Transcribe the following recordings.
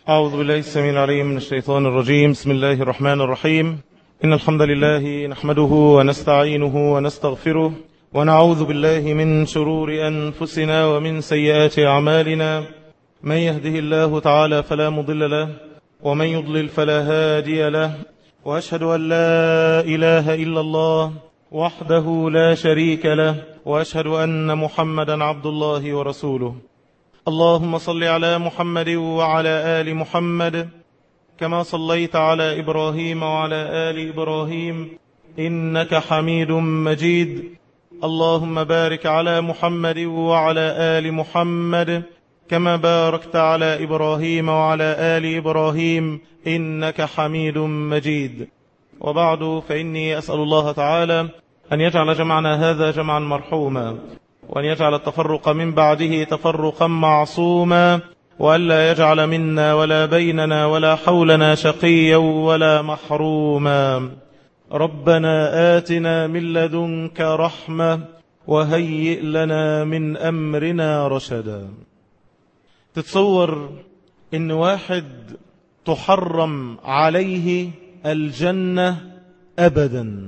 أعوذ بالله السميع العليم من الشيطان الرجيم. بسم الله الرحمن الرحيم. إن الحمد لله نحمده ونستعينه ونستغفره ونعوذ بالله من شرور أنفسنا ومن سيئات أعمالنا. من يهده الله تعالى فلا مضل له ومن يضلل فلا هادي له، وأشهد أن لا إله إلا الله وحده لا شريك له، وأشهد أن محمدا عبد الله ورسوله. اللهم صل على محمد وعلى آل محمد كما صليت على إبراهيم وعلى آل إبراهيم إنك حميد مجيد. اللهم بارك على محمد وعلى آل محمد كما باركت على إبراهيم وعلى آل إبراهيم إنك حميد مجيد. وبعد، فإني أسأل الله تعالى أن يجعل جمعنا هذا جمعا مرحوما، وأن يجعل التفرق من بعده تفرقا معصوما، وألا يجعل منا ولا بيننا ولا حولنا شقيا ولا محروما. ربنا آتنا من لدنك رحمة وهيئ لنا من أمرنا رشدا. تتصور إن واحد تحرم عليه الجنة أبدا،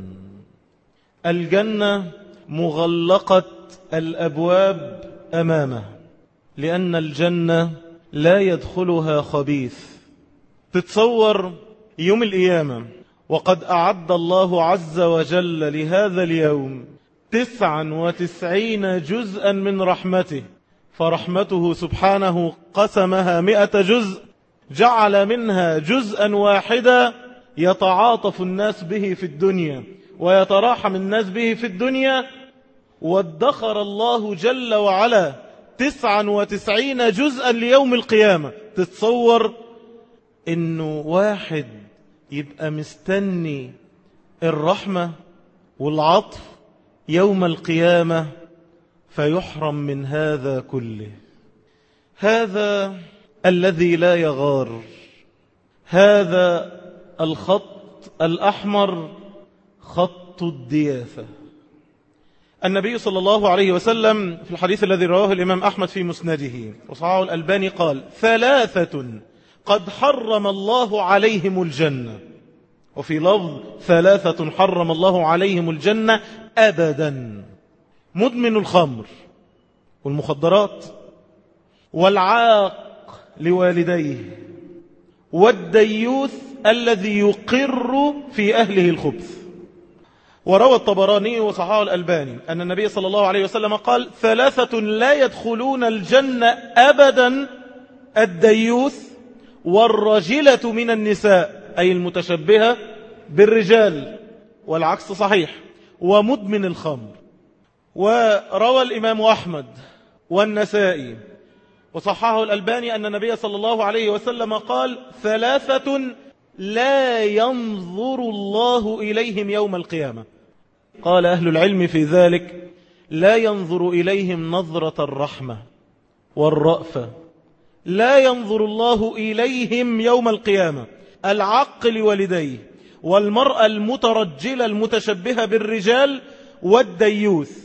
الجنة مغلقة الأبواب أمامه، لأن الجنة لا يدخلها خبيث. تتصور يوم القيامة وقد أعد الله عز وجل لهذا اليوم 99 جزءا من رحمته، فرحمته سبحانه قسمها 100 جزء، جعل منها جزءا واحدا يتعاطف الناس به في الدنيا ويتراحم الناس به في الدنيا، وادخر الله جل وعلا 99 جزءا ليوم القيامة. تتصور انه واحد يبقى مستني الرحمة والعطف يوم القيامة فيحرم من هذا كله. هذا الذي لا يغار، هذا الخط الأحمر، خط الدياثة. النبي صلى الله عليه وسلم في الحديث الذي رواه الإمام أحمد في مسنده وصححه الألباني قال: 3 قد حرم الله عليهم الجنة، وفي لفظ 3 حرم الله عليهم الجنة أبدا: مدمن الخمر والمخدرات، والعاق لوالديه، والديوث الذي يقر في أهله الخبث. وروى الطبراني وصححه الألباني أن النبي صلى الله عليه وسلم قال: 3 لا يدخلون الجنة أبدا: الديوث، والرجلة من النساء أي المتشبهة بالرجال، والعكس صحيح، ومدمن الخمر. وروى الإمام أحمد والنسائي وصححه الألباني أن النبي صلى الله عليه وسلم قال: 3 لا ينظر الله إليهم يوم القيامة. قال أهل العلم في ذلك: لا ينظر إليهم نظرة الرحمة والرأفة، لا ينظر الله إليهم يوم القيامة: العاق لوالديه، والمرأة المترجلة المتشبهة بالرجال، والديوث.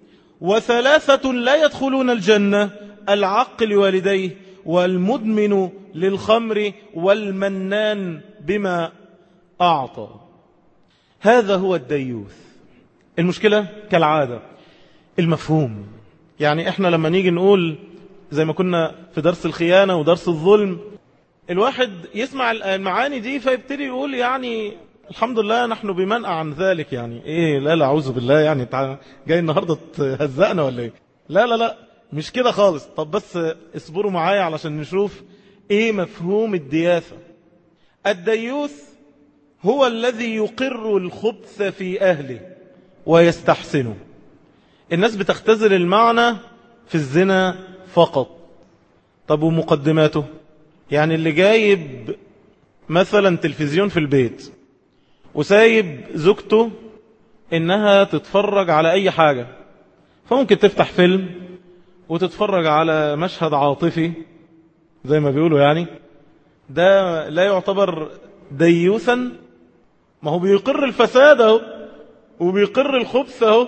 و3 لا يدخلون الجنة: العاق لوالديه، والمدمن للخمر، والمنان بما أعطى. هذا هو الديوث. المشكلة كالعادة المفهوم. يعني احنا لما نيجي نقول زي ما كنا في درس الخيانة ودرس الظلم، الواحد يسمع المعاني دي فيبتدي يقول يعني الحمد لله نحن بمنأى عن ذلك. يعني ايه؟ لا أعوذ بالله، يعني جاي النهاردة تهزقنا ولا ايه؟ لا مش كده خالص. طب بس اصبروا معايا علشان نشوف ايه مفهوم الدياثة. الديوث هو الذي يقر الخبث في أهله ويستحسنه. الناس بتختزل المعنى في الزنا فقط. طب ومقدماته؟ يعني اللي جايب مثلا تلفزيون في البيت وسايب زوجته انها تتفرج على اي حاجة، فممكن تفتح فيلم وتتفرج على مشهد عاطفي زي ما بيقولوا، يعني ده لا يعتبر ديوثا؟ ما هو بيقر الفساد اهو وبيقر الخبث اهو.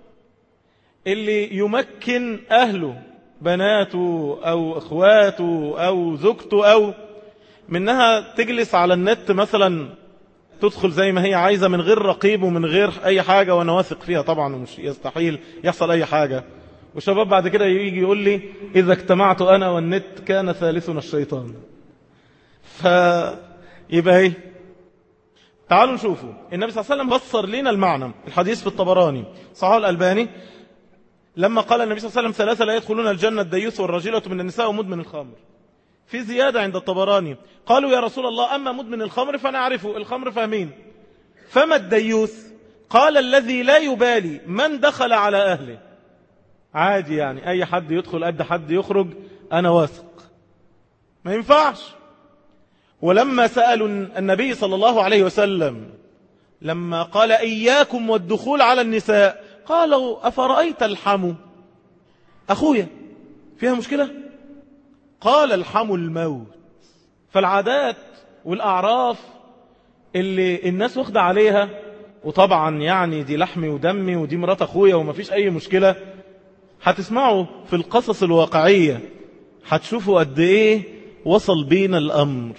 اللي يمكن أهله، بناته أو إخواته أو زوجته، أو منها تجلس على النت مثلا، تدخل زي ما هي عايزة من غير رقيب ومن غير أي حاجة، وأنا واثق فيها طبعا ومش يستحيل يحصل أي حاجة. والشباب بعد كده يجي يقول لي إذا اجتمعت أنا والنت كان ثالثنا الشيطان. فيبقى ايه؟ تعالوا نشوفوا النبي صلى الله عليه وسلم بصر لنا المعنى. الحديث في الطبراني صحيح الألباني، لما قال النبي صلى الله عليه وسلم ثلاثة لا يدخلون الجنة: الديوث والرجلة من النساء ومدمن الخمر. في زيادة عند الطبراني، قالوا يا رسول الله أما مدمن الخمر فنعرفه، الخمر فاهمين، فما الديوث؟ قال الذي لا يبالي من دخل على أهله. عادي يعني أي حد يدخل قد حد يخرج، أنا واثق. ما ينفعش. ولما سألوا النبي صلى الله عليه وسلم لما قال إياكم والدخول على النساء، قالوا أفرأيت الحمو؟ أخويا فيها مشكلة؟ قال الحمو الموت. فالعادات والأعراف اللي الناس واخدة عليها، وطبعا يعني دي لحمي ودمي ودي مرات أخويا وما فيش أي مشكلة، هتسمعوا في القصص الواقعية هتشوفوا قد إيه وصل بينا الأمر.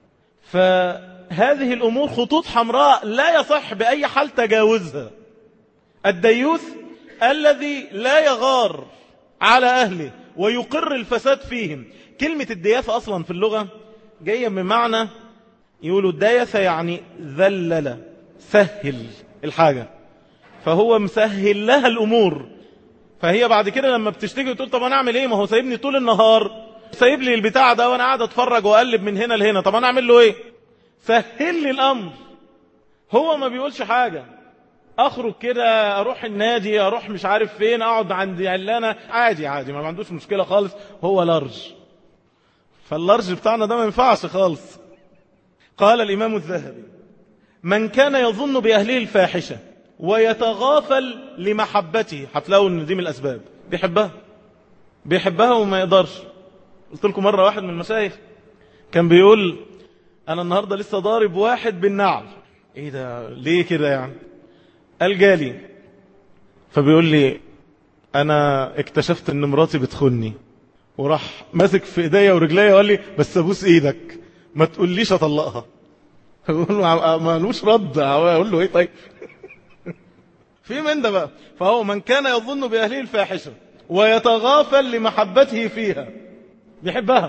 فهذه الأمور خطوط حمراء لا يصح بأي حال تجاوزها. الديوث الذي لا يغار على أهله ويقر الفساد فيهم. كلمة الدياثة أصلا في اللغة جاية من معنى، يقولوا الدياثة يعني ذلل، سهل الحاجة، فهو مسهل لها الأمور. فهي بعد كده لما بتشتكي تقول طب أنا أعمل إيه؟ ما هو سايبني طول النهار، سايب لي البتاع ده وأنا قاعد أتفرج وأقلب من هنا لهنا، طب أنا أعمل له إيه؟ سهل لي الأمر. هو ما بيقولش حاجة، أخرج كده أروح النادي، أروح مش عارف فين، أقعد عند علانة، عادي عادي، ما عندوش مشكلة خالص. هو لارج، فاللارج بتاعنا ده ما ينفعش خالص. قال الإمام الذهبي: من كان يظن بأهله الفاحشة ويتغافل لمحبته، هتلاقوا ان دي من الأسباب، بيحبها وما يقدرش. قلت لكم مرة واحد من المشايخ كان بيقول أنا النهاردة لسه ضارب واحد بالنعل. إيه ده؟ ليه كده يعني؟ قال جالي فبيقول لي أنا اكتشفت أن مراتي بتخني، وراح ماسك في إيديا ورجليا وقال لي بس أبوس إيدك ما تقوليش أطلقها. أقول له مالوش رد، أقول له إيه طيب؟ في من ده بقى. فهو من كان يظن بأهله الفاحشة ويتغافل لمحبته فيها، بيحبها،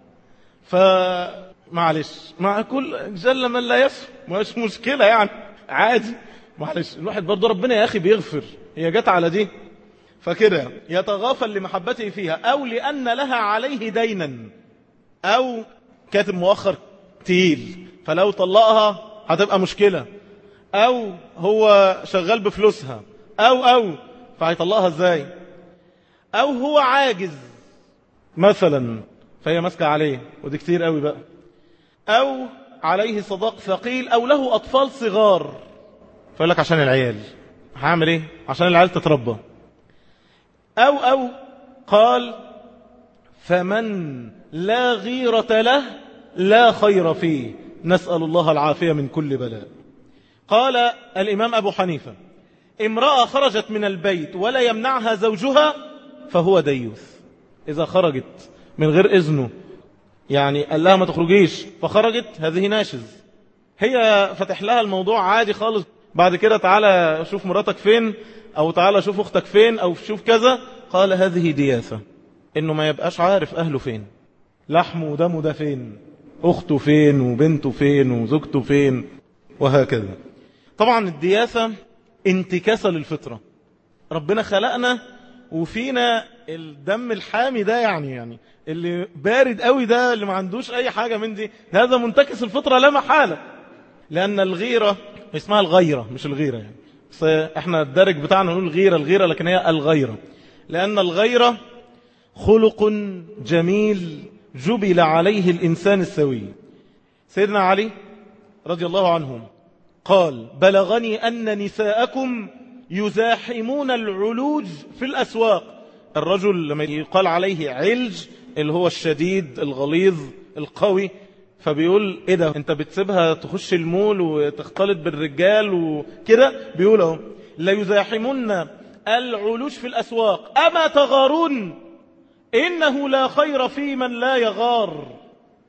فمعلش مع كل جل من لا يفهم، مش مشكلة يعني، عادي، معلش الواحد برضو ربنا يا أخي بيغفر، هي جت على دي. فكده يتغافل لمحبته فيها، أو لأن لها عليه دينا، أو كاتب مؤخر تقيل فلو طلقها هتبقى مشكلة، أو هو شغال بفلوسها، أو فهيطلقها ازاي، أو هو عاجز مثلا فهي ماسكة عليه، ودي كتير قوي بقى، أو عليه صداق ثقيل، أو له أطفال صغار فيقول لك عشان العيال، هعمل ايه عشان العيال تتربى، أو قال فمن لا غيرة له لا خير فيه، نسأل الله العافية من كل بلاء. قال الإمام أبو حنيفة: امرأة خرجت من البيت ولا يمنعها زوجها فهو ديوث. إذا خرجت من غير إذنه، يعني قال لها ما تخرجيش فخرجت، هذه ناشز، هي فتح لها الموضوع عادي خالص، بعد كده تعالى شوف مراتك فين، أو تعالى شوف أختك فين، أو شوف كذا، قال هذه دياثة، إنه ما يبقاش عارف أهله فين، لحمه ودمه ده فين، أخته فين وبنته فين وزوجته فين، وهكذا. طبعا الدياثة انتكاسة للفطرة، ربنا خلقنا وفينا الدم الحامي ده، يعني اللي بارد قوي ده، اللي ما عندوش أي حاجة من دي، هذا منتكس الفطرة لا محالة. لأن الغيرة اسمها الغيرة مش الغيرة يعني، بس احنا الدرج بتاعنا نقول الغيرة، لكن هي الغيرة، لأن الغيرة خلق جميل جبل عليه الإنسان السوي. سيدنا علي رضي الله عنه قال: بلغني أن نساءكم يزاحمون العلوج في الأسواق. الرجل لما يقال عليه علج اللي هو الشديد الغليظ القوي، فبيقول ايه ده انت بتسيبها تخش المول وتختلط بالرجال وكده، بيقولوا لا يزاحمون العلوج في الأسواق أما تغارون إنه لا خير في من لا يغار.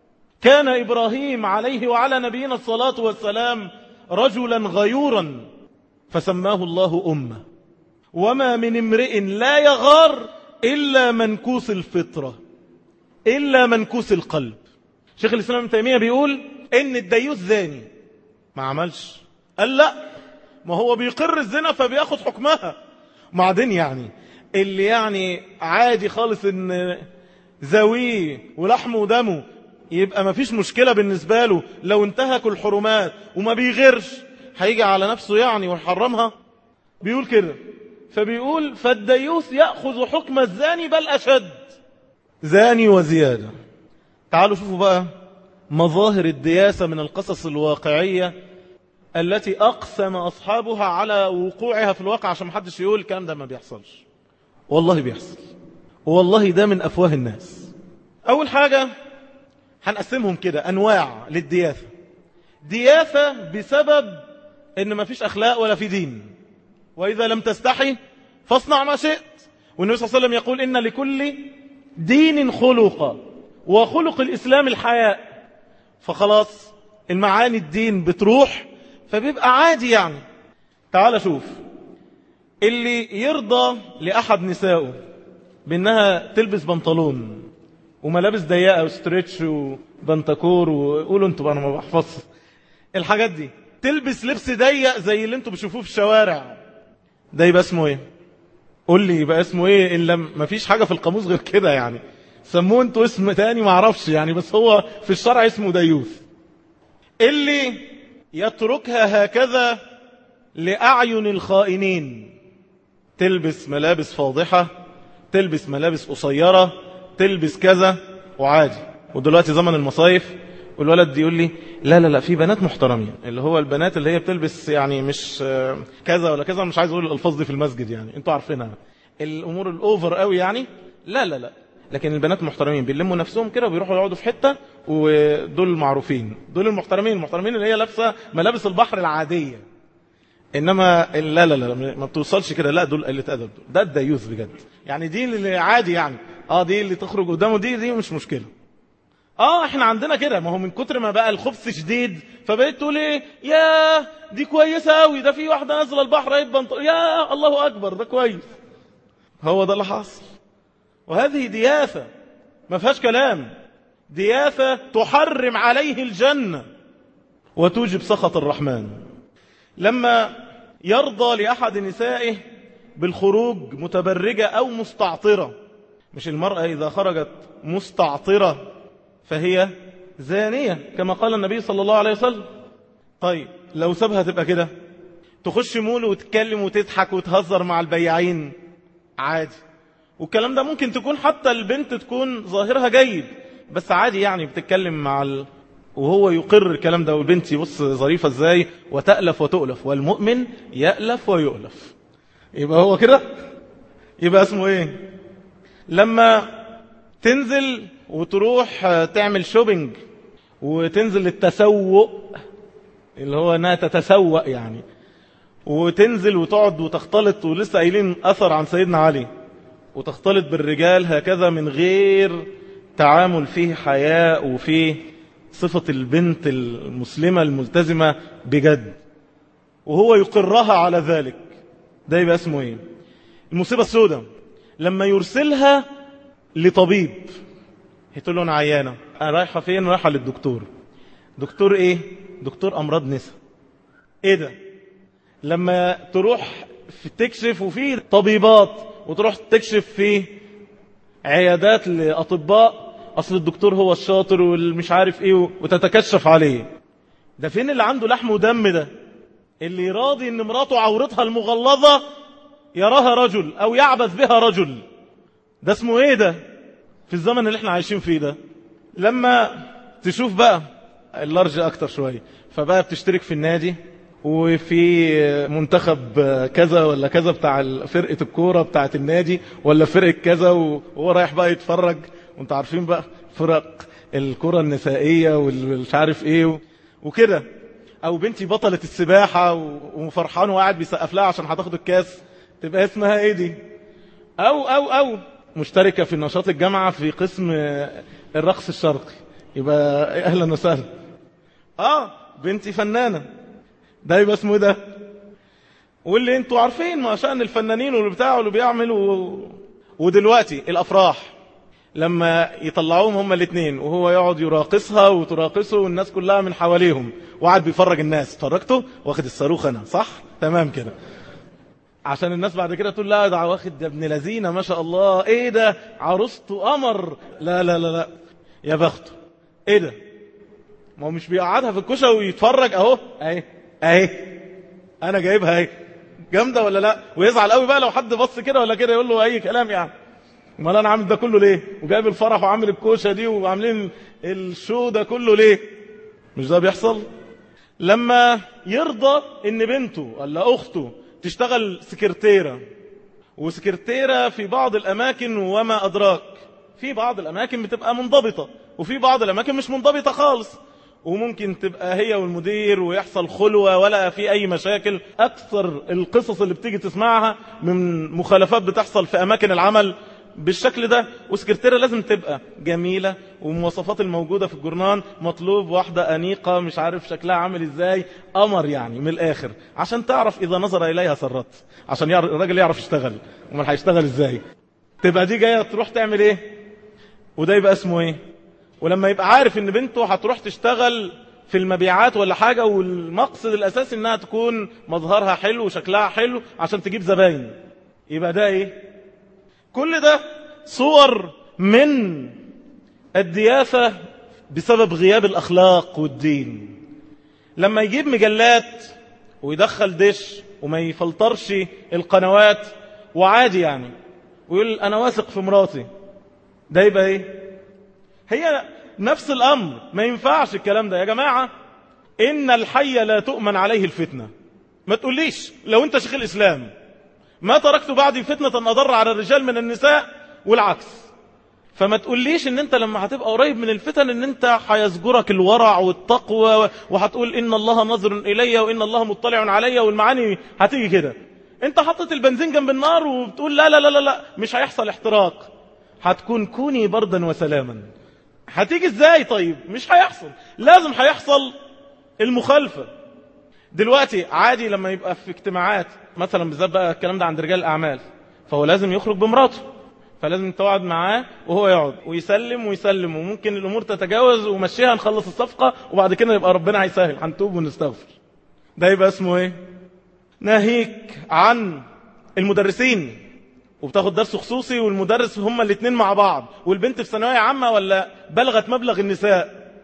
كان إبراهيم عليه وعلى نبينا الصلاة والسلام رجلا غيورا فسماه الله أمة. وما من امرئ لا يغار إلا منكوس الفطرة، إلا منكوس القلب. شيخ الإسلام ابن تيمية بيقول إن الديوث زاني، ما عملش، قال لا، ما هو بيقر الزنا فبياخد حكمها. بعدين يعني اللي يعني عادي خالص إن زاويه ولحمه ودمه يبقى ما فيش مشكلة بالنسبة له لو انتهكوا الحرمات وما بيغيرش، هيجي على نفسه يعني ويحرمها؟ بيقول كده. فبيقول فالديوث يأخذ حكم الزاني بل أشد، زاني وزيادة. تعالوا شوفوا بقى مظاهر الدياسة من القصص الواقعية التي أقسم أصحابها على وقوعها في الواقع، عشان محدش يقول الكلام ده ما بيحصلش. والله بيحصل، والله ده من أفواه الناس. أول حاجة هنقسمهم كده أنواع للدياثة. دياثة بسبب إن ما فيش أخلاق ولا في دين، وإذا لم تستحي فاصنع ما شئت. والنبي صلى الله عليه وسلم يقول إن لكل دين خلقا، وخلق الإسلام الحياء. فخلاص المعاني الدين بتروح، فبيبقى عادي يعني. تعال شوف اللي يرضى لأحد نسائه بأنها تلبس بنطلون وملابس ضيقة وستريتش وبنتكور، وقولوا انتوا، انا ما بحفظش الحاجات دي، تلبس لبس ضيق زي اللي انتوا بتشوفوه في الشوارع، ده يبقى اسمه ايه؟ قول لي يبقى اسمه ايه؟ الا ما فيش حاجة في القاموس غير كده يعني، سموه انتوا اسم تاني ما اعرفش يعني، بس هو في الشرع اسمه ديوث. اللي يتركها هكذا لأعين الخائنين، تلبس ملابس فاضحة، تلبس ملابس قصيرة، تلبس كذا وعادي. ودلوقتي زمن المصايف والولد يقول لي لا لا لا في بنات محترمين، اللي هو البنات اللي هي بتلبس يعني مش كذا ولا كذا، مش عايز اقول الالفاظ دي في المسجد يعني انتوا عارفينها، الامور الاوفر قوي يعني، لا لا لا. لكن البنات محترمين بيلموا نفسهم كده وبيروحوا يقعدوا في حته، ودول المعروفين، دول المحترمين. المحترمين اللي هي لابسه ملابس البحر العاديه، انما لا لا لا ما بتوصلش كده، لا دول قله ادب، ده الديوث بجد يعني. دي اللي عادي يعني، دي اللي تخرج قدامه، دي مش مشكله. احنا عندنا كده، ما هو من كتر ما بقى الخبث شديد فبقيت تقول ايه، يا دي كويسه قوي، ده في واحده نازله البحر يبقى يا الله اكبر ده كويس. هو ده اللي حاصل. وهذه دياثه ما فيهاش كلام، دياثه تحرم عليه الجنه وتوجب سخط الرحمن. لما يرضى لأحد نسائه بالخروج متبرجة أو مستعطرة، مش المرأة إذا خرجت مستعطرة فهي زانية كما قال النبي صلى الله عليه وسلم. طيب لو سابها تبقى كده، تخش مول وتتكلم وتضحك وتهزر مع البياعين عادي، والكلام ده ممكن تكون حتى البنت تكون ظاهرها جيد، بس عادي يعني بتتكلم مع وهو يقر الكلام ده، والبنت يبص ظريفة ازاي، وتألف وتؤلف، والمؤمن يألف ويؤلف. يبقى هو كده، يبقى اسمه ايه؟ لما تنزل وتروح تعمل شوبينج وتنزل التسوق، اللي هو انها تتسوق يعني، وتنزل وتقعد وتختلط، ولسه قايلين اثر عن سيدنا علي، وتختلط بالرجال هكذا من غير تعامل فيه حياء وفيه صفة البنت المسلمة الملتزمة بجد، وهو يقرها على ذلك، ده يبقى اسمه ايه؟ المصيبة السوداء لما يرسلها لطبيب، هتقول له انا عيانة، انا رايحة فين؟ رايحة للدكتور. دكتور ايه؟ دكتور امراض نساء. ايه ده؟ لما تروح تكشف وفي طبيبات، وتروح تكشف في عيادات لأطباء، أصل الدكتور هو الشاطر والمش عارف إيه، وتتكشف عليه. ده فين اللي عنده لحم ودم ده؟ اللي راضي إن مراته عورتها المغلظة يراها رجل أو يعبث بها رجل، ده اسمه إيه ده في الزمن اللي احنا عايشين فيه ده؟ لما تشوف بقى اللارج أكتر شوية، فبقى بتشترك في النادي وفي منتخب كذا ولا كذا بتاع فرقة الكورة بتاعة النادي، ولا فرقة كذا، وهو رايح بقى يتفرج. وانت عارفين بقى فرق الكرة النسائية والمش عارف ايه وكده. او بنتي بطلة السباحة وفرحان وقاعد بيسقف لها عشان هتاخد الكاس، تبقى اسمها ايه دي؟ او مشتركة في نشاط الجامعة في قسم الرقص الشرقي، يبقى اهلا وسهلا. بنتي فنانة، ده يبقى اسمه ده. واللي انتوا عارفين ما شأن الفنانين واللي بتاعوا واللي بيعملوا. ودلوقتي الافراح لما يطلعوهم هما الاثنين وهو يقعد يراقصها وتراقصه والناس كلها من حواليهم وقعد بيفرج الناس، فرجته واخد الصاروخ انا صح تمام كده، عشان الناس بعد كده تقول لا ده واخد ده ابن لذينه ما شاء الله، ايه ده عروسته قمر، لا لا لا لا يا بخته، ايه ده، ما هو مش بيقعدها في الكوشه ويتفرج اهو اهي انا جايبها اهي جامده ولا لا، ويزعل قوي بقى لو حد بص كده ولا كده يقول له اي كلام يعني، امال انا عامل ده كله ليه، وجايب الفرح وعامل الكوشه دي وعاملين الشو ده كله ليه؟ مش ده بيحصل؟ لما يرضى ان بنته ولا اخته تشتغل سكرتيره، وسكرتيره في بعض الاماكن وما ادراك، في بعض الاماكن بتبقى منضبطه وفي بعض الاماكن مش منضبطه خالص، وممكن تبقى هي والمدير ويحصل خلوة ولا في أي مشاكل. أكثر القصص اللي بتيجي تسمعها من مخالفات بتحصل في أماكن العمل بالشكل ده. وسكرتيرة لازم تبقى جميلة، ومواصفات الموجودة في الجرنان مطلوب واحدة أنيقة مش عارف شكلها عامل إزاي، قمر يعني من الآخر، عشان تعرف إذا نظر إليها سرت، عشان الراجل يعرف يشتغل، وما هيشتغل إزاي؟ تبقى دي جاية تروح تعمل إيه؟ وده يبقى اسمه إيه؟ ولما يبقى عارف ان بنته هتروح تشتغل في المبيعات ولا حاجة، والمقصد الاساسي انها تكون مظهرها حلو وشكلها حلو عشان تجيب زباين، يبقى ده ايه؟ كل ده صور من الديافة بسبب غياب الاخلاق والدين. لما يجيب مجلات ويدخل دش وما يفلترش القنوات وعادي يعني، ويقول انا واثق في مراتي، ده يبقى ايه؟ هي نفس الأمر. ما ينفعش الكلام ده يا جماعة. إن الحي لا تؤمن عليه الفتنة. ما تقوليش لو أنت شيخ الإسلام ما تركت بعدي فتنة أضر على الرجال من النساء والعكس. فما تقوليش إن أنت لما هتبقى قريب من الفتن إن أنت هيزجرك الورع والتقوى وهتقول إن الله نظر إلي وإن الله مطلع علي، والمعاني هتيجي كده. أنت حطت البنزين جنب النار وبتقول لا لا لا لا مش هيحصل احتراق، هتكون كوني بردا وسلاما. هتيجي ازاي؟ طيب مش هيحصل، لازم هيحصل المخالفة. دلوقتي عادي لما يبقى في اجتماعات مثلا، بالذات بقى الكلام ده عند رجال الأعمال، فهو لازم يخرج بمراته، فلازم تقعد معاه وهو يقعد ويسلم ويسلم، وممكن الأمور تتجاوز ومشيها نخلص الصفقة وبعد كده يبقى ربنا هيسهل هنتوب ونستغفر. ده يبقى اسمه ايه؟ ناهيك عن المدرسين وبتاخد درس خصوصي والمدرس هما الاثنين مع بعض، والبنت في ثانويه عامه ولا بلغت مبلغ النساء،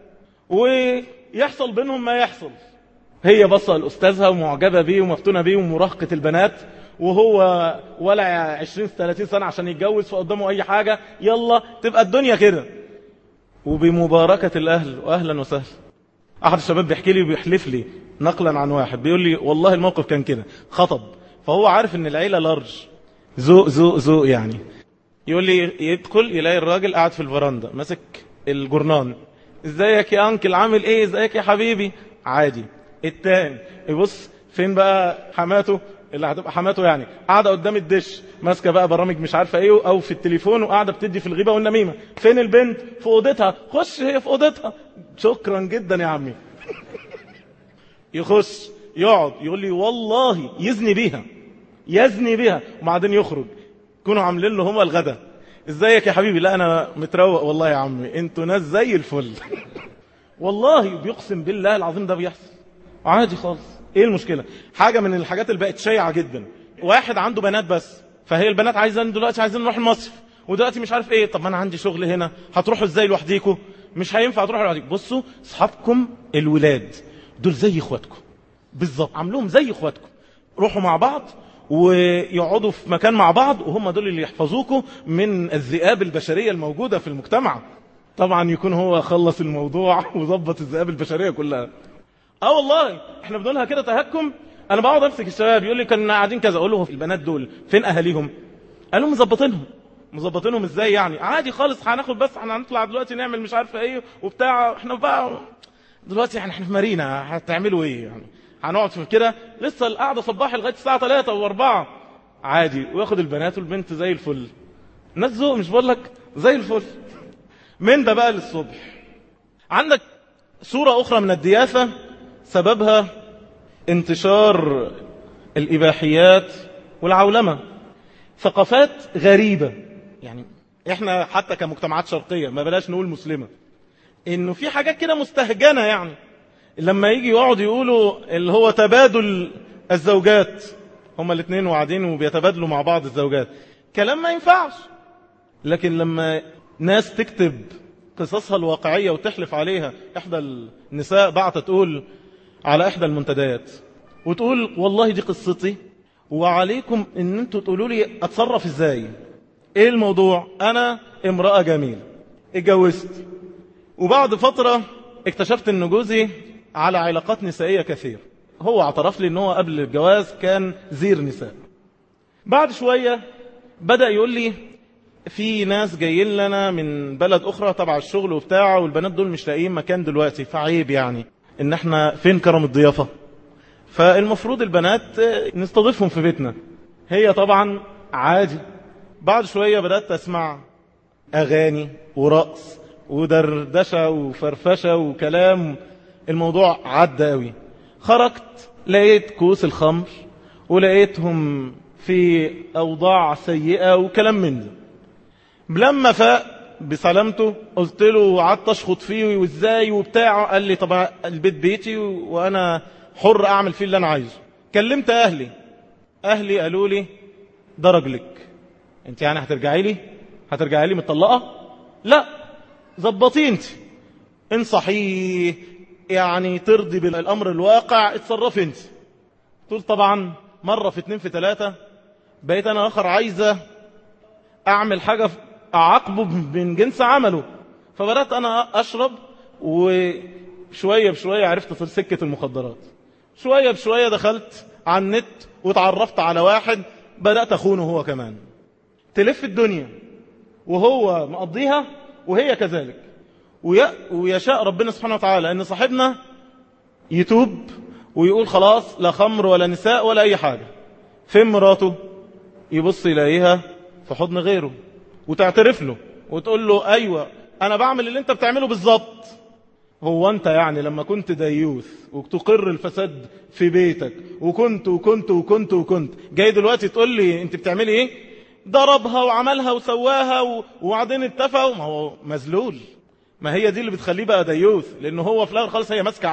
ويحصل بينهم ما يحصل. هي بصة لأستاذها ومعجبة بيه ومفتونة بيه ومراهقة البنات، وهو ولا 20-30 سنة عشان يتجوز، فقدامه أي حاجة يلا تبقى الدنيا كده. وبمباركة الأهل وأهلا وسهلا. أحد الشباب بيحكي لي وبيحلف لي نقلا عن واحد، بيقول لي والله الموقف كان كده، خطب فهو عارف ان العيلة لارج، ذوق يعني. يقول لي يدخل يلاقي الراجل قاعد في الفرندا ماسك الجرنان، ازيك يا انكل عامل ايه، ازيك يا حبيبي، عادي. التاني يبص فين بقى حماته اللي هتبقى حماته يعني، قاعده قدام الدش ماسكه بقى برامج مش عارفه ايه او في التليفون وقاعده بتدي في الغيبه والنميمه. فين البنت؟ في اوضتها. خش هي في اوضتها. شكرا جدا يا عمي. يخش يقعد يقول لي والله يزني بيها وبعدين يخرج، يكونوا عاملين له هما الغدا، ازيك يا حبيبي، لا انا متروق والله يا عمي انتوا ناس زي الفل. والله بيقسم بالله العظيم ده بيحصل عادي خالص. ايه المشكلة؟ حاجة من الحاجات اللي بقت شائعة جدا. واحد عنده بنات بس، فهي البنات عايزين دلوقتي عايزين نروح المصيف، ودلوقتي مش عارف ايه، طب ما انا عندي شغل هنا، هتروحوا ازاي لوحديكم؟ مش هينفع تروحوا لوحديكم. بصوا اصحابكم الولاد دول زي اخواتكم بالظبط، عاملوهم زي اخواتكم، روحوا مع بعض ويقعدوا في مكان مع بعض، وهم دول اللي يحفظوكوا من الذئاب البشرية الموجودة في المجتمع. طبعا يكون هو خلص الموضوع وظبط الذئاب البشرية كلها. والله احنا بنقولها كده تهكم. انا بقعد امسك الشباب يقول لي كنا قاعدين كذا، اقول له البنات دول فين اهاليهم؟ قالوا مظبطينهم ازاي يعني؟ عادي خالص، هناخد بس احنا هنطلع دلوقتي نعمل مش عارفه ايه وبتاع، احنا بقى دلوقتي احنا في مارينا، هتعملوا ايه يعني؟ هنقعد في كده لسه القعده صباحي لغايه الساعه 3 و4 عادي، وياخد البنات والبنت زي الفل، ناس ذوق مش بقول لك زي الفل. من ده بقى للصبح عندك صورة أخرى من الدياثة سببها انتشار الإباحيات والعولمة، ثقافات غريبة. يعني احنا حتى كمجتمعات شرقية، ما بلاش نقول مسلمة، انه في حاجات كده مستهجنة. يعني لما يجي يقعد يقولوا اللي هو تبادل الزوجات، هما الاثنين وقاعدين وبيتبادلوا مع بعض الزوجات، كلام ما ينفعش. لكن لما ناس تكتب قصصها الواقعية وتحلف عليها، احدى النساء بعت تقول على احدى المنتديات وتقول والله دي قصتي وعليكم ان انتوا تقولوا لي اتصرف ازاي. ايه الموضوع؟ انا امرأة جميلة اتجوزت، وبعد فترة اكتشفت ان جوزي على علاقات نسائية كثير. هو اعترف لي ان هو قبل الجواز كان زير نساء. بعد شوية بدأ يقول لي في ناس جايين لنا من بلد اخرى تبع الشغل وبتاعه، والبنات دول مش لاقيين مكان دلوقتي، فعيب يعني ان احنا فين كرم الضيافة، فالمفروض البنات نستضيفهم في بيتنا. هي طبعا عادي. بعد شوية بدأت أسمع أغاني ورقص ودردشة وفرفشة وكلام. الموضوع عدى قوي. خرجت لقيت كوس الخمر ولقيتهم في أوضاع سيئة وكلام من ده. لما فاق بسلامته قلت له وقعدت أشخط فيه وإزاي وبتاعه، قال لي طبعا البيت بيتي وأنا حر أعمل فيه اللي أنا عايزه. كلمت أهلي قالوا لي ده رجلك، انت يعني هترجعي لي مطلقة؟ لا، ظبطي انت، انصحيه يعني ترضي بالأمر الواقع، اتصرفي انت. قلت طبعا مرة في 2 في 3 بقيت انا اخر عايزة اعمل حاجة اعاقبه من جنس عمله. فبدأت انا اشرب، وشوية بشوية عرفت في سكة المخدرات. شوية بشوية دخلت على النت وتعرفت على واحد، بدأت اخونه هو كمان. تلف الدنيا وهو مقضيها وهي كذلك. ويشاء ربنا سبحانه وتعالى ان صاحبنا يتوب ويقول خلاص لا خمر ولا نساء ولا اي حاجة. فين مراته؟ يبص يلاقيها في حضن غيره وتعترف له وتقول له ايوه انا بعمل اللي انت بتعمله بالظبط. هو انت يعني لما كنت ديوث وتقر الفساد في بيتك وكنت جاي دلوقتي تقول لي انت بتعملي ايه؟ ضربها وعملها وسواها وبعدين اتفقوا. ما هو مذلول. ما هي دي اللي بتخليه بقى ديوث، لانه هو في الاخر خالص هي ماسكه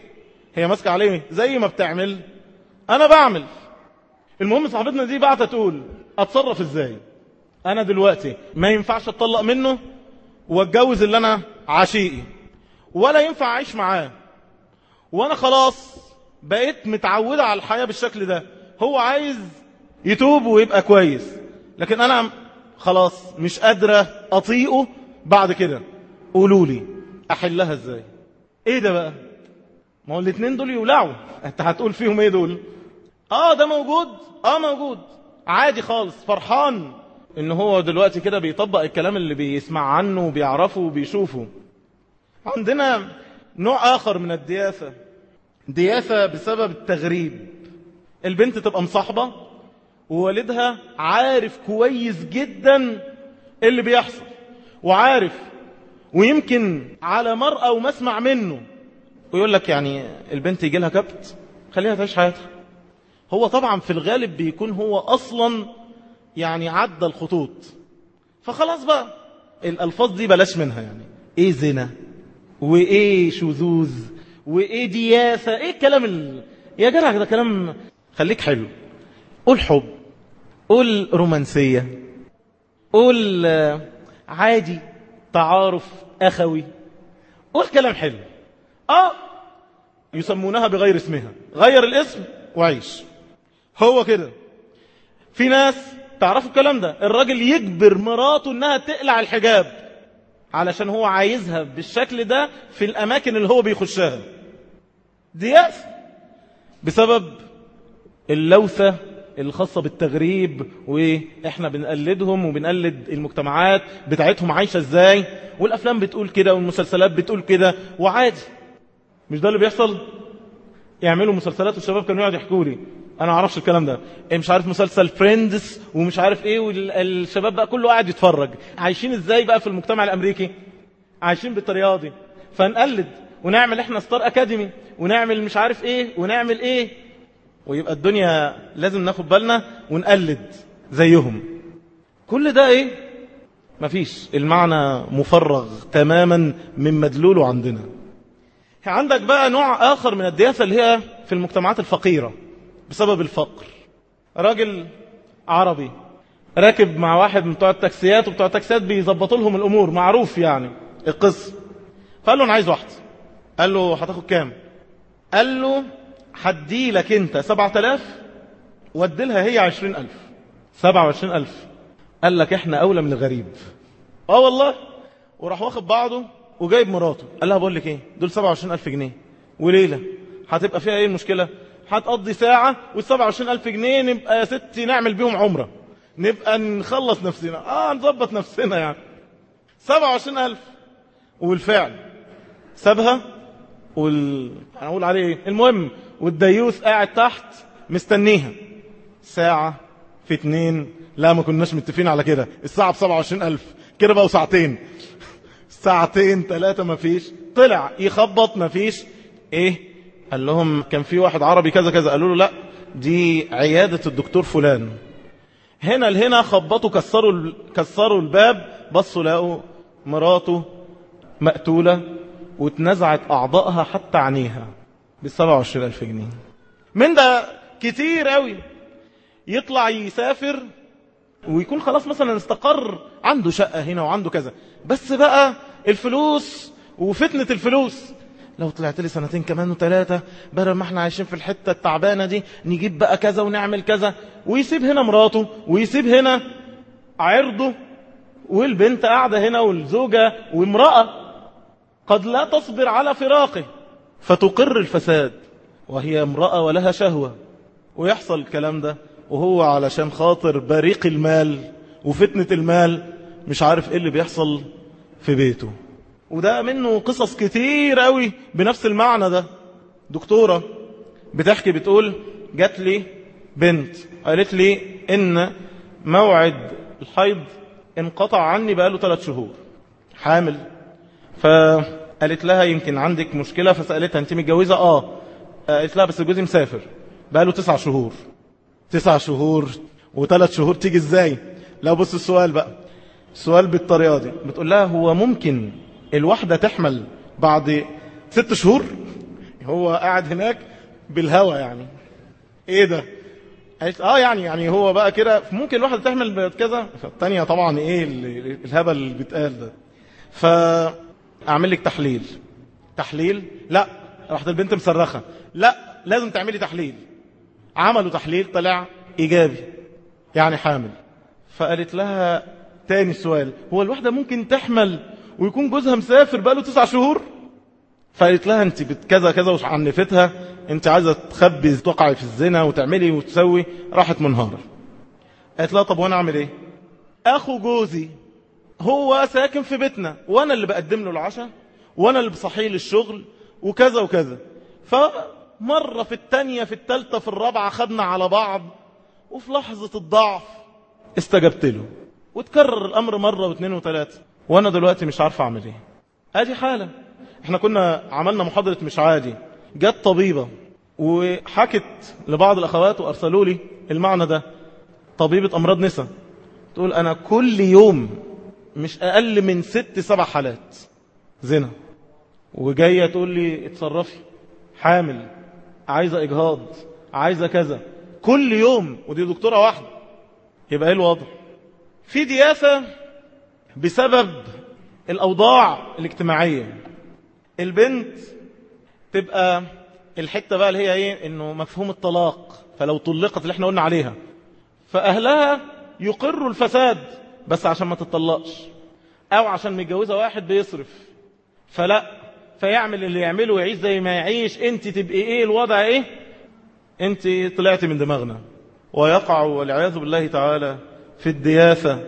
عليه زي ما بتعمل انا بعمل. المهم صاحبتنا دي بعتها تقول اتصرف ازاي؟ انا دلوقتي ما ينفعش اتطلق منه واتجوز اللي انا عشيقي، ولا ينفع اعيش معاه، وانا خلاص بقيت متعودة على الحياة بالشكل ده. هو عايز يتوب ويبقى كويس، لكن انا خلاص مش قادرة اطيقه بعد كده. قولوا لي احلها ازاي؟ ايه ده بقى؟ ما هو الاثنين دول يولعوا، انت هتقول فيهم ايه دول؟ ده موجود، موجود عادي خالص، فرحان ان هو دلوقتي كده بيطبق الكلام اللي بيسمع عنه وبيعرفه وبيشوفه. عندنا نوع اخر من الدياثة، دياثة بسبب التغريب. البنت تبقى مصاحبة ووالدها عارف كويس جدا اللي بيحصل، وعارف ويمكن على مرأة ومسمع منه، ويقول لك يعني البنت يجي لها كبت خليها تعيش حياتها. هو طبعا في الغالب بيكون هو أصلا يعني عدى الخطوط، فخلاص بقى الألفاظ دي بلاش منها. يعني ايه زنا وايه شذوذ وايه دياثة، ايه الكلام يا جدع ده كلام. خليك حلو، قول حب، قول رومانسية، قول عادي تعارف أخوي، قول كلام حلو. يسمونها بغير اسمها، غير الاسم وعيش. هو كده في ناس تعرفوا الكلام ده، الراجل يجبر مراته انها تقلع الحجاب علشان هو عايزها بالشكل ده في الاماكن اللي هو بيخشها. دياث بسبب اللوثة الخاصة بالتغريب، واحنا بنقلدهم وبنقلد المجتمعات بتاعتهم عايشة ازاي، والافلام بتقول كده والمسلسلات بتقول كده، وعادي. مش ده اللي بيحصل؟ يعملوا مسلسلات والشباب كانوا يقعدوا يحكوا لي انا اعرفش الكلام ده، مش عارف مسلسل فريندز ومش عارف ايه، والشباب بقى كله قاعد يتفرج. عايشين ازاي بقى في المجتمع الامريكي؟ عايشين بالطريقه دي. فنقلد ونعمل احنا ستار اكاديمي ونعمل مش عارف ايه ونعمل ايه، ويبقى الدنيا لازم ناخد بالنا ونقلد زيهم. كل ده ايه؟ مفيش، المعنى مفرغ تماما من مدلوله عندنا. عندك بقى نوع آخر من الدياثة اللي هي في المجتمعات الفقيرة بسبب الفقر. راجل عربي راكب مع واحد من بتوع التاكسيات، وبتوع التاكسيات بيظبطوا لهم الأمور، معروف يعني القصة. فقال له أنا عايز واحدة. قال له هتاخد كام؟ قال له هدي لك انت 7000 وادي لها هي 20000. 27000. قال لك احنا أولى من الغريب. والله. وراح واخد بعضه وجايب مراته. قال لها بقول لك ايه، دول 27000 جنيه وليلة، هتبقى فيها ايه المشكلة؟ هتقضي ساعة وال27000 جنيه نبقى يا ستي نعمل بيهم عمرة، نبقى نخلص نفسنا، نظبط نفسنا يعني. 27000. والفعل سابها هنقول عليه ايه؟ المهم، والديوث قاعد تحت مستنيها ساعة في 2. لا ما كناش متفقين على كده، الساعة ب27000 كده بقوا ساعتين، ساعتين 3 مفيش. طلع يخبط مفيش. ايه؟ قال لهم كان في واحد عربي كذا كذا. قالوا له لا دي عيادة الدكتور فلان. هنا لهنا خبطوا، كسروا الباب، بصوا لقوا مراته مقتولة واتنزعت أعضائها حتى عينيها ب27000 جنيه. من ده كتير قوي يطلع يسافر ويكون خلاص مثلا استقر، عنده شقة هنا وعنده كذا، بس بقى الفلوس وفتنة الفلوس، لو طلعت لي 2 كمان و3 بدل ما احنا عايشين في الحتة التعبانة دي نجيب بقى كذا ونعمل كذا، ويسيب هنا مراته ويسيب هنا عرضه، والبنت قاعدة هنا والزوجة وامرأة قد لا تصبر على فراقه فتقر الفساد وهي امرأة ولها شهوة، ويحصل الكلام ده وهو علشان خاطر بريق المال وفتنة المال مش عارف ايه اللي بيحصل في بيته. وده منه قصص كتير قوي بنفس المعنى ده. دكتورة بتحكي بتقول جات لي بنت قالت لي ان موعد الحيض انقطع عني بقاله 3 شهور، حامل. فقالت لها يمكن عندك مشكلة، فسألتها انت متجوزة؟ قالت لها بس جوزي مسافر بقاله 9 شهور. 9 شهور و3 شهور تيجي ازاي؟ لو بص السؤال بقى، السؤال بالطريقة دي، بتقول لها هو ممكن الواحدة تحمل بعد 6 شهور؟ هو قاعد هناك بالهوى يعني ايه ده؟ قالت يعني هو بقى كده ممكن الواحدة تحمل بكذا. فالتانية طبعا ايه الهبل اللي بيتقال ده؟ فاعمل لك تحليل. لا، راحت البنت مصرخة لا لازم تعملي تحليل. عملوا تحليل طلع ايجابي يعني حامل. فقالت لها تاني السؤال، هو الواحدة ممكن تحمل ويكون جوزها مسافر بقاله 9 شهور؟ فقالت لها انت كذا كذا وعنفتها، انت عايزة تخبي تقعي في الزنا وتعملي وتسوي. راحت منهارة. قالت لها طب وانا اعمل ايه؟ اخو جوزي هو ساكن في بيتنا وانا اللي بقدم له العشاء وانا اللي بصحيه للشغل وكذا وكذا. فمرة في التانية في التالتة في الرابعة خدنا على بعض، وفي لحظة الضعف استجبت له، وتكرر الامر مرة واثنين وثلاثة، وانا دلوقتي مش عارف اعمل ايه. ادي حالة. احنا كنا عملنا محاضرة مش عادي، جت طبيبة وحكت لبعض الاخوات وارسلوا لي المعنى ده، طبيبة امراض نساء، تقول انا كل يوم مش اقل من 6-7 حالات زنا، وجاية تقول لي اتصرفي، حامل، عايزة اجهاض، عايزة كذا، كل يوم، ودي دكتورة واحدة. يبقى ايه الوضع؟ في دياثة بسبب الاوضاع الاجتماعية. البنت تبقى الحتة بقى اللي هي ايه، انه مفهوم الطلاق، فلو طلقت اللي احنا قلنا عليها، فاهلها يقروا الفساد بس عشان ما تطلقش، او عشان متجوزة واحد بيصرف، فلا، فيعمل اللي يعمله ويعيش زي ما يعيش. انت تبقي ايه الوضع ايه؟ انت طلعت من دماغنا. ويقع والعياذ بالله تعالى في الدياثة.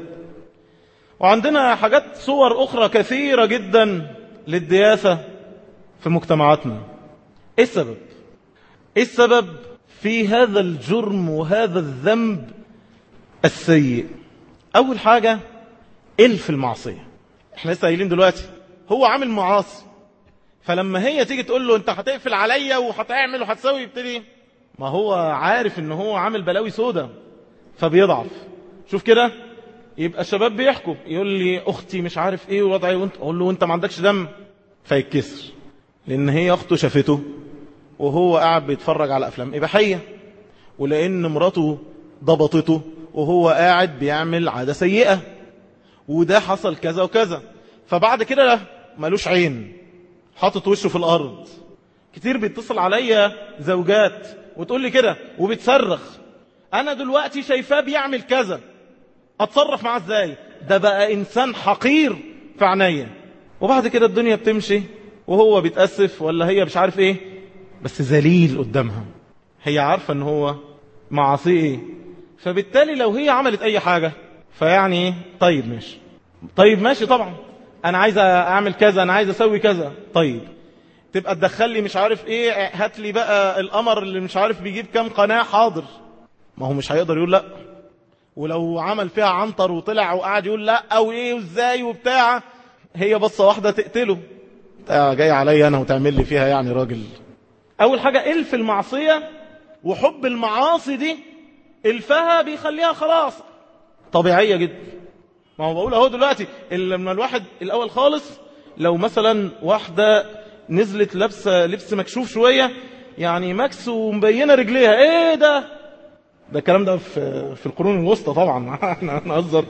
وعندنا حاجات صور اخرى كثيرة جدا للدياثة في مجتمعاتنا. ايه السبب؟ ايه السبب في هذا الجرم وهذا الذنب السيء؟ اول حاجة الف المعصية. احنا لسه قايلين دلوقتي هو عامل معاصي فلما هي تيجي تقول له انت هتقفل عليا وهتعمل وهتسوي، يبتدي ما هو عارف ان هو عامل بلاوي سودا فبيضعف. شوف كده، يبقى الشباب بيحكوا يقول لي اختي مش عارف ايه ووضعي، وانت اقول له انت ما عندكش دم، فيتكسر لان هي اخته شافته وهو قاعد بيتفرج على افلام اباحيه، ولان مراته ضبطته وهو قاعد بيعمل عاده سيئه، وده حصل كذا وكذا، فبعد كده ملوش عين، حاطط وشه في الارض. كتير بيتصل عليا زوجات وتقول لي كده وبتصرخ، انا دلوقتي شايفاه بيعمل كذا، اتصرف معاه ازاي؟ ده بقى انسان حقير في عينيا. وبعد كده الدنيا بتمشي وهو بيتأسف ولا هي مش عارف ايه، بس ذليل قدامها، هي عارفة ان هو معصيه ايه. فبالتالي لو هي عملت اي حاجة فيعني ايه، طيب ماشي، طيب ماشي طبعا، انا عايز اعمل كذا، انا عايز اسوي كذا، طيب تبقى تدخل لي مش عارف ايه، هات لي بقى القمر اللي مش عارف بيجيب كام قناة، حاضر. ما هو مش هيقدر يقول لا، ولو عمل فيها عنتر وطلع وقعد يقول لا او ايه وازاي وبتاع، هي بصة واحدة تقتله، جاي عليا انا وتعمل لي فيها يعني راجل. اول حاجة الف المعصية، وحب المعاصي دي الفها بيخليها خلاص طبيعية جدا. ما هو بقول اهو دلوقتي لما الواحد الاول خالص لو مثلا واحدة نزلت لابسه لبس مكشوف شوية، يعني مكس ومبينة رجليها، ايه ده الكلام ده في القرون الوسطى طبعا احنا نهزر.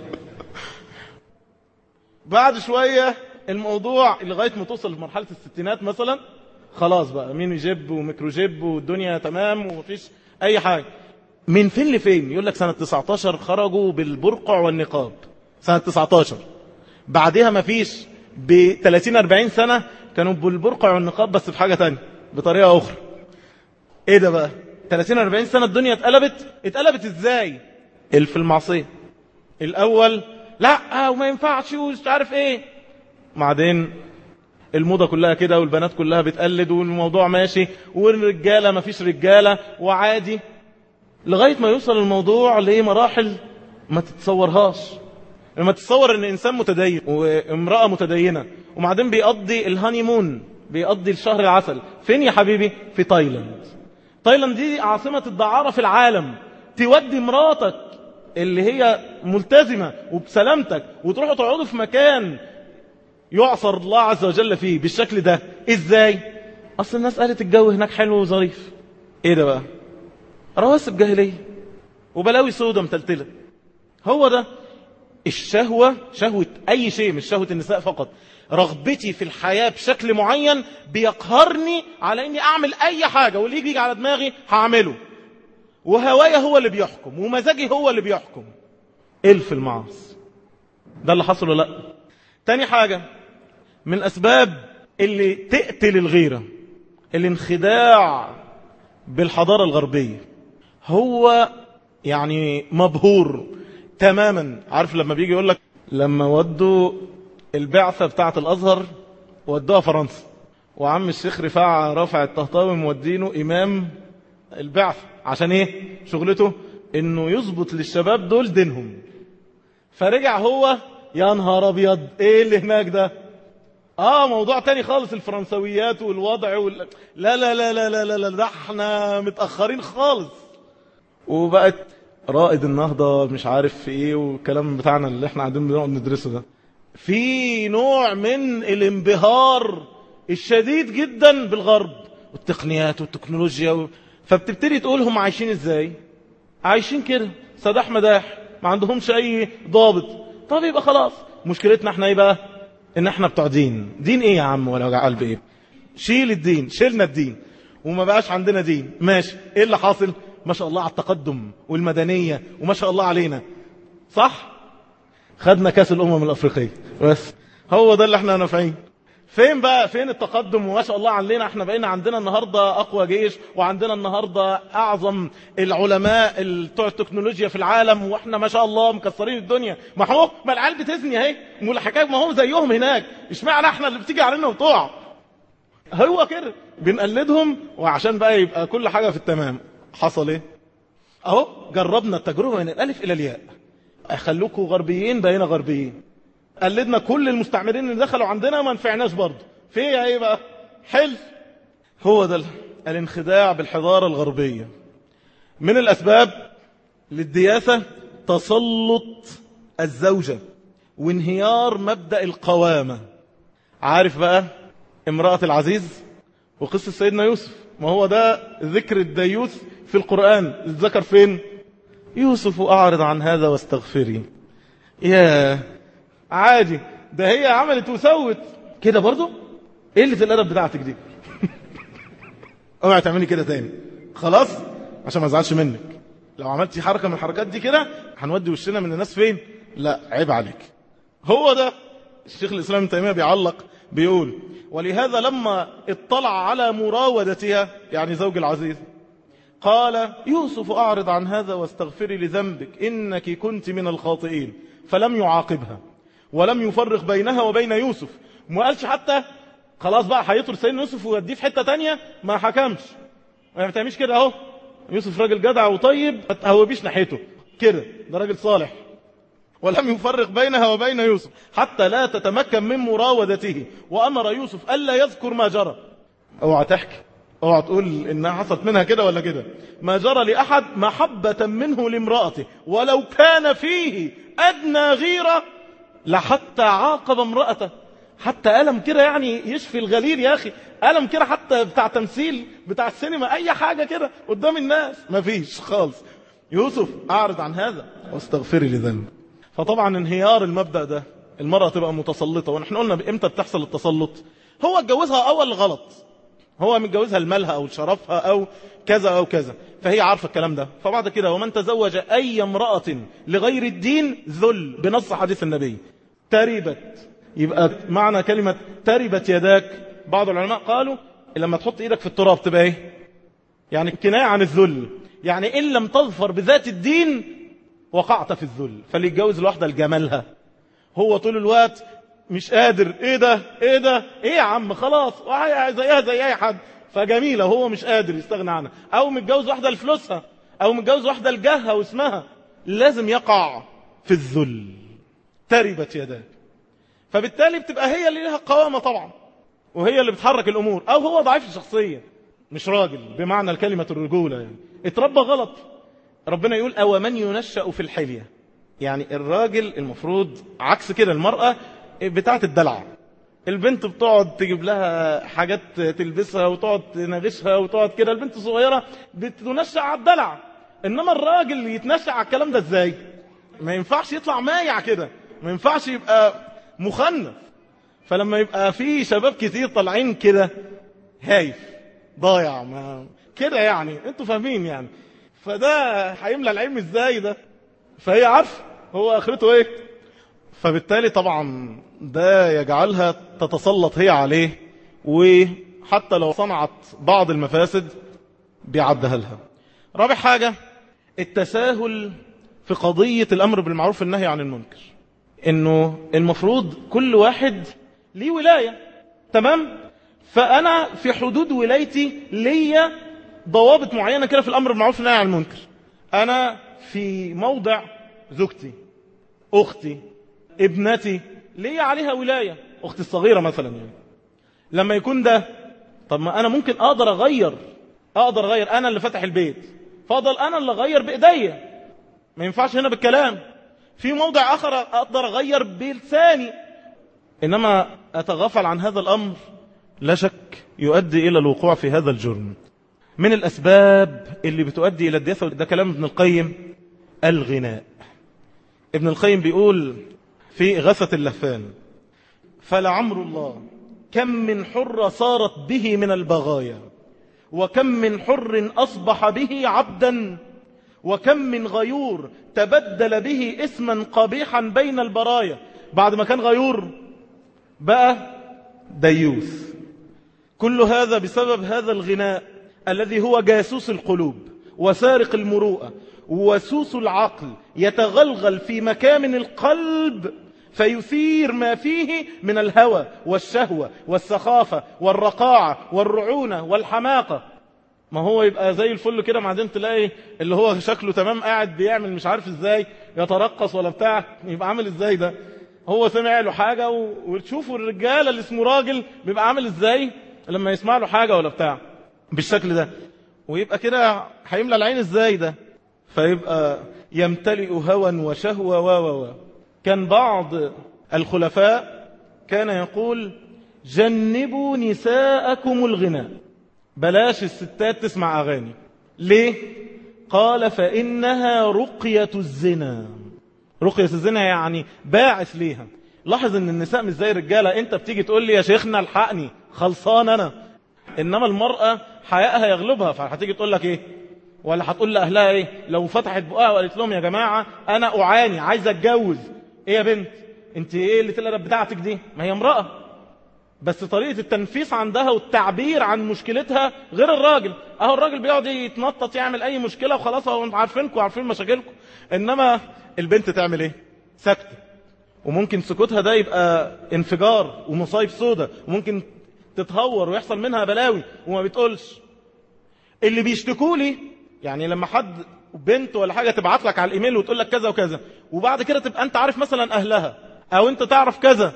بعد شوية الموضوع لغاية ما توصل لمرحلة الستينات مثلا، خلاص بقى ميني جيب وميكرو جيب والدنيا تمام ومفيش اي حاجة. من فين لفين؟ يقول لك سنة 19 خرجوا بالبرقع والنقاب، سنة 19 بعدها مفيش ب 30-40 سنة كانوا بالبرقع والنقاب بس بحاجة تانية بطريقة أخرى. إيه ده بقى؟ 30-40 سنة الدنيا اتقلبت إزاي؟ في المعصية. الأول لا وما ينفعش ومش عارف إيه، بعدين الموضة كلها كده والبنات كلها بتقلد والموضوع ماشي، والرجالة ما فيش رجالة وعادي، لغاية ما يوصل الموضوع لمراحل ما تتصورهاش. لما تتصور ان انسان متدين وامرأة متدينة وبعدين بيقضي الهانيمون، بيقضي الشهر العسل فين يا حبيبي؟ في تايلاند. تايلاند دي عاصمة الدعارة في العالم، تودي مراتك اللي هي ملتزمة وبسلامتك وتروحوا تقعدوا في مكان يعصر الله عز وجل فيه بالشكل ده، ازاي؟ اصل الناس قالت الجو هناك حلو وظريف. ايه ده بقى؟ رواسب جاهلية وبلاوي سودة متلتلة. هو ده الشهوة، شهوة أي شيء مش شهوة النساء فقط، رغبتي في الحياة بشكل معين بيقهرني على أني أعمل أي حاجة، واللي يجي على دماغي هعمله، وهوايا هو اللي بيحكم ومزاجي هو اللي بيحكم. في المعاصي ده اللي حصل ولا لا؟ تاني حاجة من الأسباب اللي تقتل الغيرة، الانخداع بالحضارة الغربية. هو يعني مبهور تماما. عارف لما بيجي يقول لك لما ودوا البعثة بتاعة الأزهر ودوها فرنسا، وعم الشيخ رافع الطهطاوي مودينه إمام البعثة عشان إيه؟ شغلته إنه يظبط للشباب دول دينهم. فرجع هو يا نهار أبيض إيه اللي هناك ده؟ موضوع تاني خالص، الفرنسويات والوضع لا لا لا لا لا لا، ده احنا متأخرين خالص. وبقت رائد النهضة مش عارف في ايه والكلام بتاعنا اللي احنا قاعدين بنقعد ندرسه ده، في نوع من الانبهار الشديد جدا بالغرب والتقنيات والتكنولوجيا فبتبتدي تقول هم عايشين ازاي؟ عايشين كده سداح مداح، ما عندهمش اي ضابط. طب يبقى خلاص مشكلتنا احنا ايه بقى؟ ان احنا بتوع دين ايه يا عم ولا وجع قلب ايه؟ شيل الدين، شيلنا الدين وما بقاش عندنا دين، ماشي. ايه اللي حاصل؟ ما شاء الله على التقدم والمدنية وما شاء الله علينا، صح؟ خدنا كاس الامم الافريقية بس هو ده اللي احنا نافعين. فين بقى؟ فين التقدم وما شاء الله علينا؟ احنا بقينا عندنا النهاردة اقوى جيش، وعندنا النهاردة اعظم العلماء بتوع التكنولوجيا في العالم، واحنا ما شاء الله مكسرين الدنيا. ما العيال بتزني اهي، والحكايه ما هو زيهم هناك، اشمعنى احنا اللي بتيجي علينا وتقع؟ هو كده بنقلدهم، وعشان بقى يبقى كل حاجة في التمام. حصل ايه؟ اهو جربنا التجربة من الالف الى الياء، خلوكوا غربيين بقينا غربيين، قلدنا كل المستعمرين اللي دخلوا عندنا ما نفعناش برضه. في ايه بقى؟ حل. هو ده الانخداع بالحضارة الغربية. من الأسباب للدياثة تسلط الزوجة وانهيار مبدأ القوامة. عارف بقى امرأة العزيز وقصة سيدنا يوسف، ما هو ده ذكر الديوث في القرآن. الذكر فين؟ يوسف أعرض عن هذا واستغفري. يا عادي، ده هي عملت وسوت كده برضو. ايه اللي الأدب بتاعتك دي؟ اوعي تعملي كده تاني خلاص، عشان ما ازعلش منك. لو عملتي حركة من الحركات دي كده هنودي وشنا من الناس فين؟ لا عيب عليك. هو ده الشيخ الإسلام ابن تيمية بيعلق بيقول: ولهذا لما اطلع على مراودتها، يعني زوج العزيز، قال: يوسف أعرض عن هذا واستغفري لذنبك إنك كنت من الخاطئين. فلم يعاقبها ولم يفرق بينها وبين يوسف. ما قالش حتى خلاص بقى هيطر سيدنا يوسف ويوديه في حتة تانية، ما حكمش. ما بتعملش كده اهو. يوسف راجل جدع وطيب، ما تهوبيش ناحيته كده، ده راجل صالح. ولم يفرق بينها وبين يوسف حتى لا تتمكن من مراودته، وأمر يوسف ألا يذكر ما جرى. اوعى تحكي، اوعى تقول إنها حصلت منها كده ولا كده. ما جرى لأحد محبة منه لامرأته، ولو كان فيه أدنى غيرة لحتى عاقب امرأته. حتى ألم كده يعني يشفي الغليل يا أخي، ألم كده حتى بتاع تمثيل بتاع السينما، أي حاجة كده قدام الناس ما فيش خالص. يوسف أعرض عن هذا واستغفري لذنب. فطبعا انهيار المبدأ ده، المرأة تبقى متسلطة. ونحن قلنا بإمتى بتحصل التسلط؟ هو اتجوزها أول غلط، هو متجوزها لمالها أو شرفها أو كذا أو كذا، فهي عارفة الكلام ده. فبعد كده ومن تزوج أي امرأة لغير الدين ذل، بنص حديث النبي. تربت، يبقى معنى كلمة تربت يداك، بعض العلماء قالوا لما تحط ايدك في التراب تبقى ايه؟ يعني كناية عن الذل، يعني إن لم تظفر بذات الدين وقعت في الذل. فاللي يتجوز الواحدة لجمالها، هو طول الوقت مش قادر، ايه ده ايه ده ايه يا عم، خلاص زيها زي اي حد، فجميلة هو مش قادر يستغنى عنها. او متجوز واحدة لفلوسها، او متجوز واحدة لجهها واسمها، لازم يقع في الذل. تربت يداك. فبالتالي بتبقى هي اللي لها قوامة طبعا، وهي اللي بتحرك الامور. او هو ضعيف الشخصية، مش راجل بمعنى الكلمة الرجولة، يعني اتربى غلط. ربنا يقول: أو من ينشأ في الحلية. يعني الراجل المفروض عكس كده، المرأة بتاعت الدلع. البنت بتقعد تجيب لها حاجات تلبسها وتقعد تناغشها وتقعد كده، البنت الصغيرة بتنشأ على الدلع. إنما الراجل يتنشأ على الكلام ده ازاي؟ ما ينفعش يطلع مايع كده، ما ينفعش يبقى مخنف. فلما يبقى في شباب كتير طالعين كده هايف ضايع ما كده، يعني انتوا فاهمين يعني، فده هيملى العلم ازاي ده؟ فهي عارفه هو اخرته ايه. فبالتالي طبعا ده يجعلها تتسلط هي عليه، وحتى لو صنعت بعض المفاسد بيعدها لها. رابع حاجة التساهل في قضية الأمر بالمعروف والنهي عن المنكر. إنه المفروض كل واحد ليه ولاية، تمام؟ فأنا في حدود ولايتي ليا ضوابط معينة كده في الأمر بالمعروف والنهي عن المنكر. أنا في موضع زوجتي، أختي، ابنتي، ليا عليها ولاية. أختي الصغيرة مثلا، يعني لما يكون ده، طب ما أنا ممكن أقدر أغير، أنا اللي فتح البيت، فضل أنا اللي أغير بإيديا. ما ينفعش هنا بالكلام. في موضع آخر أقدر أغير بلساني. إنما أتغافل عن هذا الأمر لا شك يؤدي إلى الوقوع في هذا الجرم. من الأسباب اللي بتؤدي إلى الدياثة، ده كلام ابن القيم، الغناء. ابن القيم بيقول في غثة اللهفان: فلعمر الله كم من حر صارت به من البغايا، وكم من حر أصبح به عبدا، وكم من غيور تبدل به اسما قبيحا بين البرايا. بعد ما كان غيور بقى ديوث. كل هذا بسبب هذا الغناء الذي هو جاسوس القلوب وسارق المروءة وسوس العقل، يتغلغل في مكامن القلب فيثير ما فيه من الهوى والشهوة والسخافة والرقاعة والرعونة والحماقة. ما هو يبقى زي الفل كده، بعدين تلاقي اللي هو شكله تمام قاعد بيعمل مش عارف ازاي يترقص ولا بتاع، يبقى عامل ازاي ده؟ هو سمع له حاجة وتشوفوا الرجال اللي اسمه راجل بيبقى عامل ازاي، لما يسمع له حاجة ولا بتاع بالشكل ده، ويبقى كده هيملى العين ازاي ده؟ فيبقى يمتلئ هوى وشهوة كان بعض الخلفاء كان يقول جنبوا نساءكم الغناء، بلاش الستات تسمع أغاني. ليه؟ قال فإنها رقية الزنا. رقية الزنا يعني باعث ليها. لاحظ ان النساء مش زي الرجالة، انت بتيجي تقول لي يا شيخنا الحقني خلصان انا، انما المرأة حيائها يغلبها، فهتيجي تقول لك ايه؟ ولا هتقول لأهلها ايه؟ لو فتحت بقها وقالت لهم يا جماعة انا اعاني عايزة اتجوز، ايه يا بنت انت ايه اللي الأدب بتاعتك دي؟ ما هي امرأة، بس طريقة التنفيس عندها والتعبير عن مشكلتها غير الراجل. اهو الراجل بيقعد يتنطط يعمل اي مشكلة وخلاص، اهو عارفينكم عارفين مشاكلكم، انما البنت تعمل ايه؟ سكتة. وممكن سكوتها ده يبقى انفجار ومصايب سودة، وممكن تتهور ويحصل منها بلاوي وما بتقولش. اللي بيشتكوا لي يعني لما حد بنت ولا حاجة تبعت لك على الايميل وتقول لك كذا وكذا، وبعد كده تبقى انت عارف مثلا اهلها او انت تعرف كذا،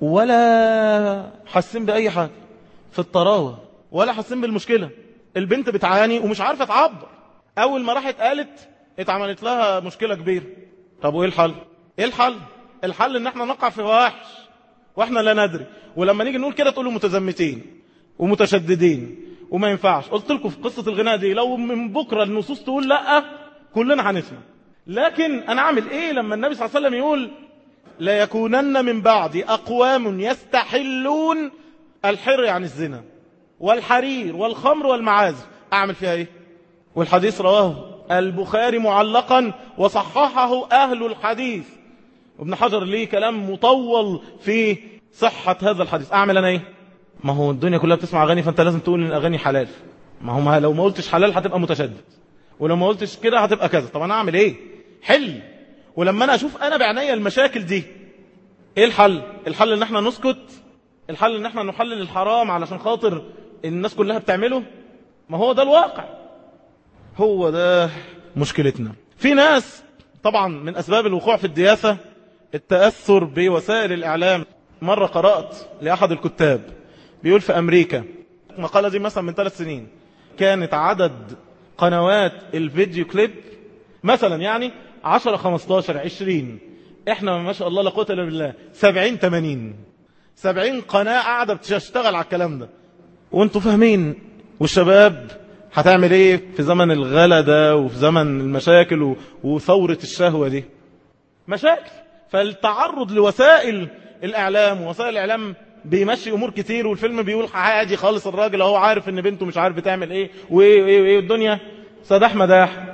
ولا حاسين بأي حاجة في الطراوة ولا حاسين بالمشكلة. البنت بتعاني ومش عارفة تعبر، اول ما راحت قالت اتعملت لها مشكلة كبيرة. طب وايه الحل؟ ايه الحل؟ الحل ان احنا نقع في فواحش واحنا لا ندري، ولما نيجي نقول كده تقولوا متزمتين ومتشددين وما ينفعش. قلت لكم في قصة الغناء دي لو من بكرة النصوص تقول لا كلنا هنسمع، لكن انا اعمل ايه لما النبي صلى الله عليه وسلم يقول لا يكونن من بعدي اقوام يستحلون الحر عن الزنا والحرير والخمر والمعازف، اعمل فيها ايه؟ والحديث رواه البخاري معلقا وصححه اهل الحديث، وابن حجر ليه كلام مطول في صحة هذا الحديث. اعمل انا ايه؟ ما هو الدنيا كلها بتسمع اغاني، فانت لازم تقول ان الاغاني حلال. ما هو لو ما قلتش حلال هتبقى متشدد، ولو ما قلتش كده هتبقى كذا. طب انا اعمل ايه؟ حل. ولما انا اشوف انا بعناية المشاكل دي، ايه الحل؟ الحل ان احنا نسكت؟ الحل ان احنا نحلل الحرام علشان خاطر الناس كلها بتعمله؟ ما هو ده الواقع، هو ده مشكلتنا. في ناس طبعا من اسباب الوقوع في الدياثة التأثر بوسائل الاعلام. مرة قرأت لأحد الكتاب بيقول في أمريكا، المقالة دي مثلا من 3 سنين، كانت عدد قنوات الفيديو كليب مثلا يعني 10 15 20، احنا ما شاء الله لا قوة الا بالله 70 80 70 قناة قاعدة بتشتغل على الكلام ده، وانتوا فاهمين. والشباب هتعمل ايه في زمن الغلا ده وفي زمن المشاكل وثورة الشهوة دي؟ مشاكل. فالتعرض لوسائل الإعلام، ووسائل الإعلام بيمشي أمور كتير، والفيلم بيقول عادي خالص، الراجل هو عارف ان بنته مش عارف بتعمل ايه وايه وايه وايه، الدنيا سداح مداح.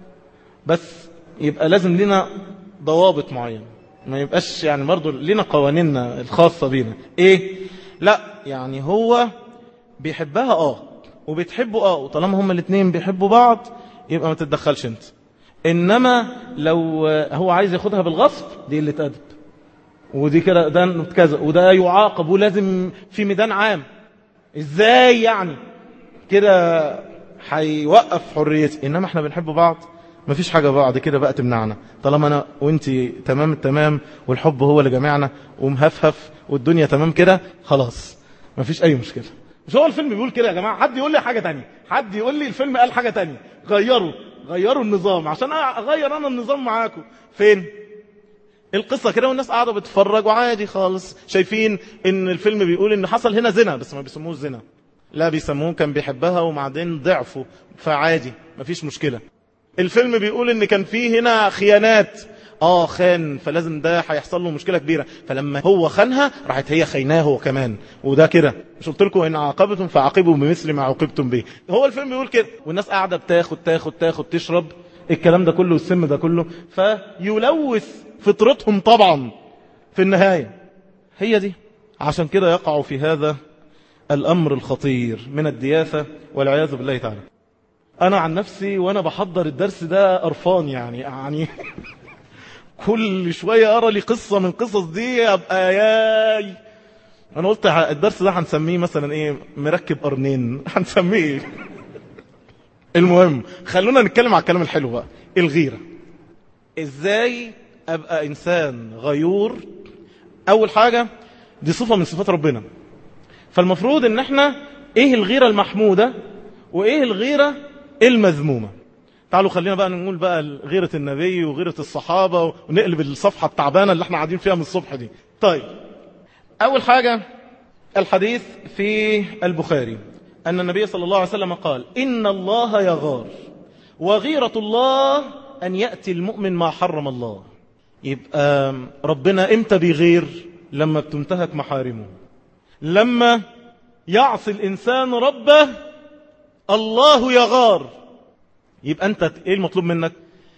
بس يبقى لازم لنا ضوابط معينة، ما يبقاش يعني برضو لنا قوانيننا الخاصة بينا. ايه؟ لا يعني هو بيحبها وبتحبه وطالما هما الاثنين بيحبوا بعض يبقى ما تتدخلش انت. انما لو هو عايز ياخدها بالغصب دي اللي تأدب، ودي كده ده كذا، وده يعاقب ولازم في ميدان عام. ازاي يعني كده هيوقف حريتي؟ انما احنا بنحب بعض، مفيش حاجة بعد كده بقى تمنعنا، طالما انا وانتي تمام التمام والحب هو اللي جمعنا ومهفهف والدنيا تمام كده، خلاص مفيش اي مشكلة. مش هو الفيلم بيقول كده يا جماعة؟ حد يقول لي حاجة تانية، حد يقول لي الفيلم قال حاجة تانية. غيروا النظام عشان اغير انا النظام معاكم. فين القصة كده؟ والناس قاعدة بتتفرج وعادي خالص، شايفين ان الفيلم بيقول ان حصل هنا زنا، بس ما بيسموه زنا، لا بيسموه كان بيحبها وبعدين ضعفوا، فعادي مفيش مشكلة. الفيلم بيقول ان كان فيه هنا خيانات، خان، فلازم ده هيحصل له مشكلة كبيرة، فلما هو خانها راحت هي خيناه هو كمان، وده كده. مش قلت لكم ان عاقبتم فعاقبوا بمثل ما عوقبتم به؟ هو الفيلم بيقول كده، والناس قاعدة بتاخد تشرب الكلام ده كله والسم ده كله، فيلوث فطرتهم طبعا في النهاية. هي دي، عشان كده يقع في هذا الأمر الخطير من الدياثة والعياذ بالله تعالى. أنا عن نفسي وأنا بحضر الدرس ده قرفان يعني كل شوية أرى لي قصة من قصص دي أبقى ياي. أنا قلت الدرس ده هنسميه مثلا إيه؟ مركب قرنين، هنسميه إيه؟ المهم خلونا نتكلم على الكلام الحلو بقى، الغيرة. إزاي أبقى إنسان غيور؟ أول حاجة دي صفة من صفات ربنا، فالمفروض إن احنا ايه الغيرة المحمودة وايه الغيرة المذمومة. تعالوا خلينا بقى نقول بقى غيرة النبي وغيرة الصحابة ونقلب الصفحة التعبانة اللي احنا قاعدين فيها من الصبح دي. طيب، أول حاجة الحديث في البخاري أن النبي صلى الله عليه وسلم قال: إن الله يغار، وغيرة الله أن يأتي المؤمن ما حرم الله. يبقى ربنا امتى بيغير؟ لما بتنتهك محارمه، لما يعصي الإنسان ربه الله يغار. يبقى أنت إيه المطلوب منك؟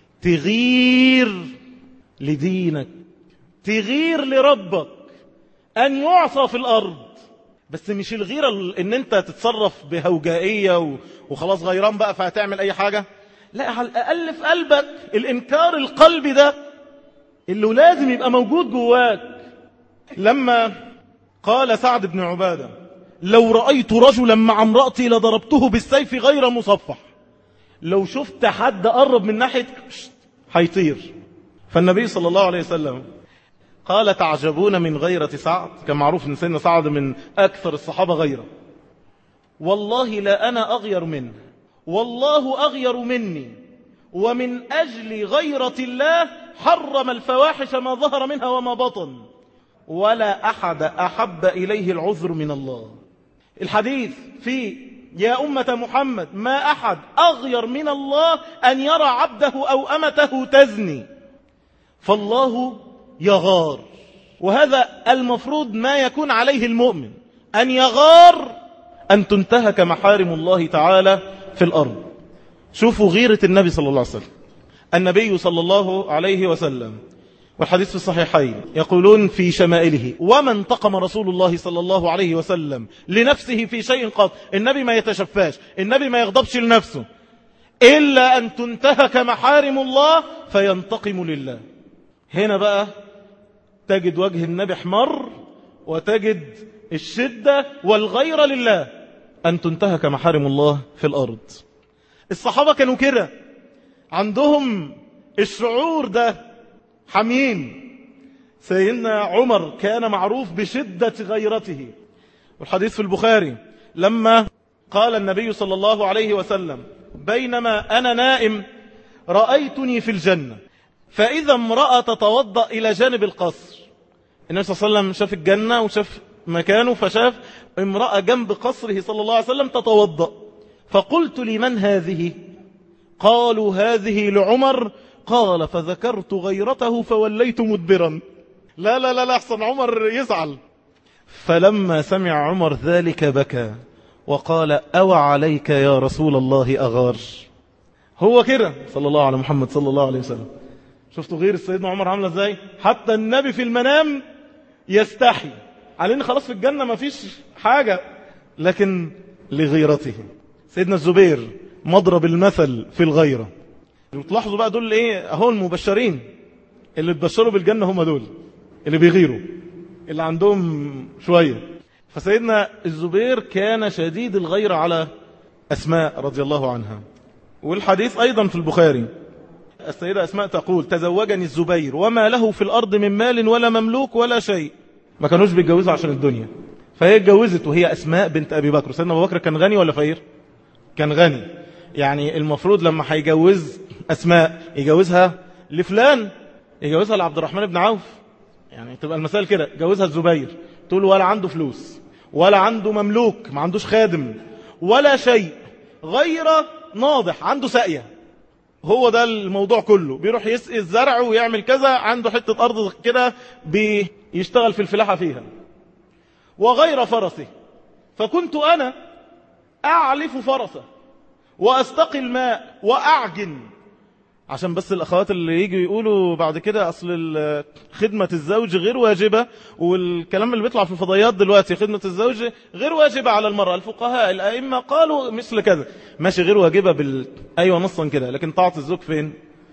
تغير لدينك، تغير لربك أن يعصى في الأرض. بس مش الغيرة ان انت تتصرف بهوجائية وخلاص غيران بقى فهتعمل اي حاجة. لا، على الاقل في قلبك الانكار القلبي ده اللي لازم يبقى موجود جواك. لما قال سعد بن عبادة: لو رأيت رجلا مع امرأتي لضربته بالسيف غير مصفح. لو شفت حد قرب من ناحية هيطير. فالنبي صلى الله عليه وسلم قال: تعجبون من غيرة سعد. كان معروف ان سيدنا سعد من اكثر الصحابة غيرة. والله لا انا اغير منه، والله اغير مني، ومن اجل غيرة الله حرم الفواحش ما ظهر منها وما بطن، ولا احد احب اليه العذر من الله. الحديث في يا أمة محمد ما أحد أغير من الله أن يرى عبده أو أمته تزني، فالله يغار. وهذا المفروض ما يكون عليه المؤمن، أن يغار أن تنتهك محارم الله تعالى في الأرض. شوفوا غيرة النبي صلى الله عليه وسلم. النبي صلى الله عليه وسلم والحديث في الصحيحين يقولون في شمائله: وما انتقم رسول الله صلى الله عليه وسلم لنفسه في شيء قط. النبي ما يتشفاش، النبي ما يغضبش لنفسه، إلا أن تنتهك محارم الله فينتقم لله. هنا بقى تجد وجه النبي احمر، وتجد الشدة والغيرة لله أن تنتهك محارم الله في الأرض. الصحابة كانوا كده، عندهم الشعور ده حميم. سيدنا عمر كان معروف بشدة غيرته، والحديث في البخاري لما قال النبي صلى الله عليه وسلم: بينما أنا نائم رأيتني في الجنة فإذا امرأة تتوضأ إلى جانب القصر. النبي صلى الله عليه وسلم شاف الجنة وشاف مكانه، فشاف امرأة جنب قصره صلى الله عليه وسلم تتوضأ. فقلت: لمن هذه؟ قالوا: هذه لعمر. قال: فذكرت غيرته فوليت مدبرا. لا لا لا لا، أحسن عمر يزعل. فلما سمع عمر ذلك بكى وقال: أو عليك يا رسول الله أغار. هو كده صلى الله على محمد صلى الله عليه وسلم. شفتوا غير سيدنا عمر عامله ازاي؟ حتى النبي في المنام يستحي علينا، خلاص في الجنة ما فيش حاجة، لكن لغيرته. سيدنا الزبير مضرب المثل في الغيرة. وتلاحظوا بقى دول ايه اهو المبشرين اللي تبشروا بالجنة، هم دول اللي بيغيروا، اللي عندهم شوية. فسيدنا الزبير كان شديد الغيرة على أسماء رضي الله عنها. والحديث أيضا في البخاري السيدة أسماء تقول: تزوجني الزبير وما له في الأرض من مال ولا مملوك ولا شيء. ما كانوش بيتجوزوا عشان الدنيا، فهي اتجوزت وهي أسماء بنت أبي بكر. سيدنا أبو بكر كان غني ولا فقير؟ كان غني. يعني المفروض لما هيجوز أسماء يجوزها لفلان، يجوزها لعبد الرحمن بن عوف. يعني تبقى المثال كده، جوزها الزبير، تقول ولا عنده فلوس ولا عنده مملوك، ما عندوش خادم ولا شيء، غير ناضح، عنده ساقية. هو ده الموضوع كله، بيروح يسقي الزرع ويعمل كذا، عنده حتة أرض كده بيشتغل في الفلاحة فيها. وغير فرسه، فكنت أنا أعلف فرسه وأستقي الماء وأعجن. عشان بس الأخوات اللي يجوا يقولوا بعد كده أصل خدمة الزوج غير واجبة، والكلام اللي بيطلع في الفضائيات دلوقتي خدمة الزوج غير واجبة على المرأة. الفقهاء الأئمة قالوا مثل كذا، ماشي، غير واجبة أيوة نصا كده، لكن طاعة الزوج فين؟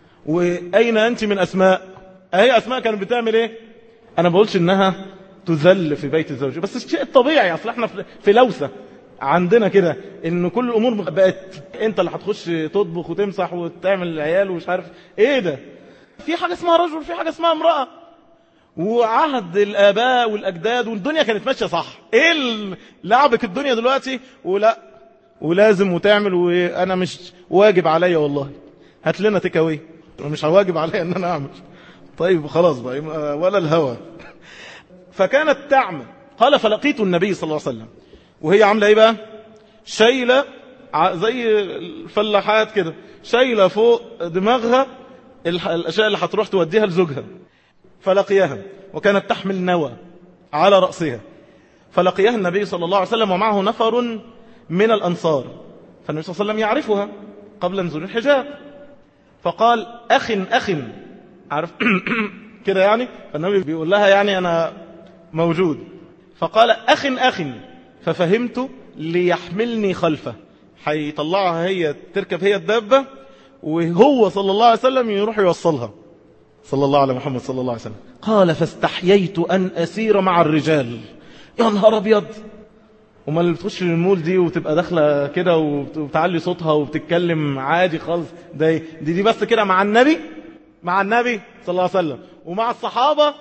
وأين أنت من أسماء؟ أهي أسماء كانت بتعمل إيه؟ أنا بقولش إنها تذل في بيت الزوج، بس الشيء الطبيعي. أصل احنا في لوثة عندنا كده، ان كل الامور بقت انت اللي هتخش تطبخ وتمسح وتعمل العيال ومش عارف ايه. ده في حاجة اسمها رجل، في حاجة اسمها امرأة. وعهد الآباء والأجداد والدنيا كانت ماشية صح. ايه لعبك الدنيا دلوقتي ولا ولازم وتعمل وانا مش واجب عليا والله هات لنا تكاوي مش واجب عليا ان انا اعمل. طيب خلاص بقى ولا الهوى. فكانت تعمل. قال فلقيت النبي صلى الله عليه وسلم وهي عامله ايه بقى؟ شايله زي الفلاحات كده، شايله فوق دماغها الاشياء اللي هتروح توديها لزوجها. فلقيها وكانت تحمل نوى على رأسها. فلقيها النبي صلى الله عليه وسلم ومعه نفر من الأنصار. فالنبي صلى الله عليه وسلم يعرفها قبل نزول الحجاب. فقال أخ عارف كده يعني. فالنبي بيقول لها يعني أنا موجود. فقال أخ ففهمت ليحملني خلفه، هيطلعها هي تركب هي الدابة وهو صلى الله عليه وسلم يروح يوصلها صلى الله على محمد صلى الله عليه وسلم. قال فاستحييت أن أسير مع الرجال. يا نهار أبيض. وما اللي بتخش المول دي وتبقى داخلة كده وبتعلي صوتها وبتتكلم عادي خالص، دي بس كده مع النبي صلى الله عليه وسلم ومع الصحابة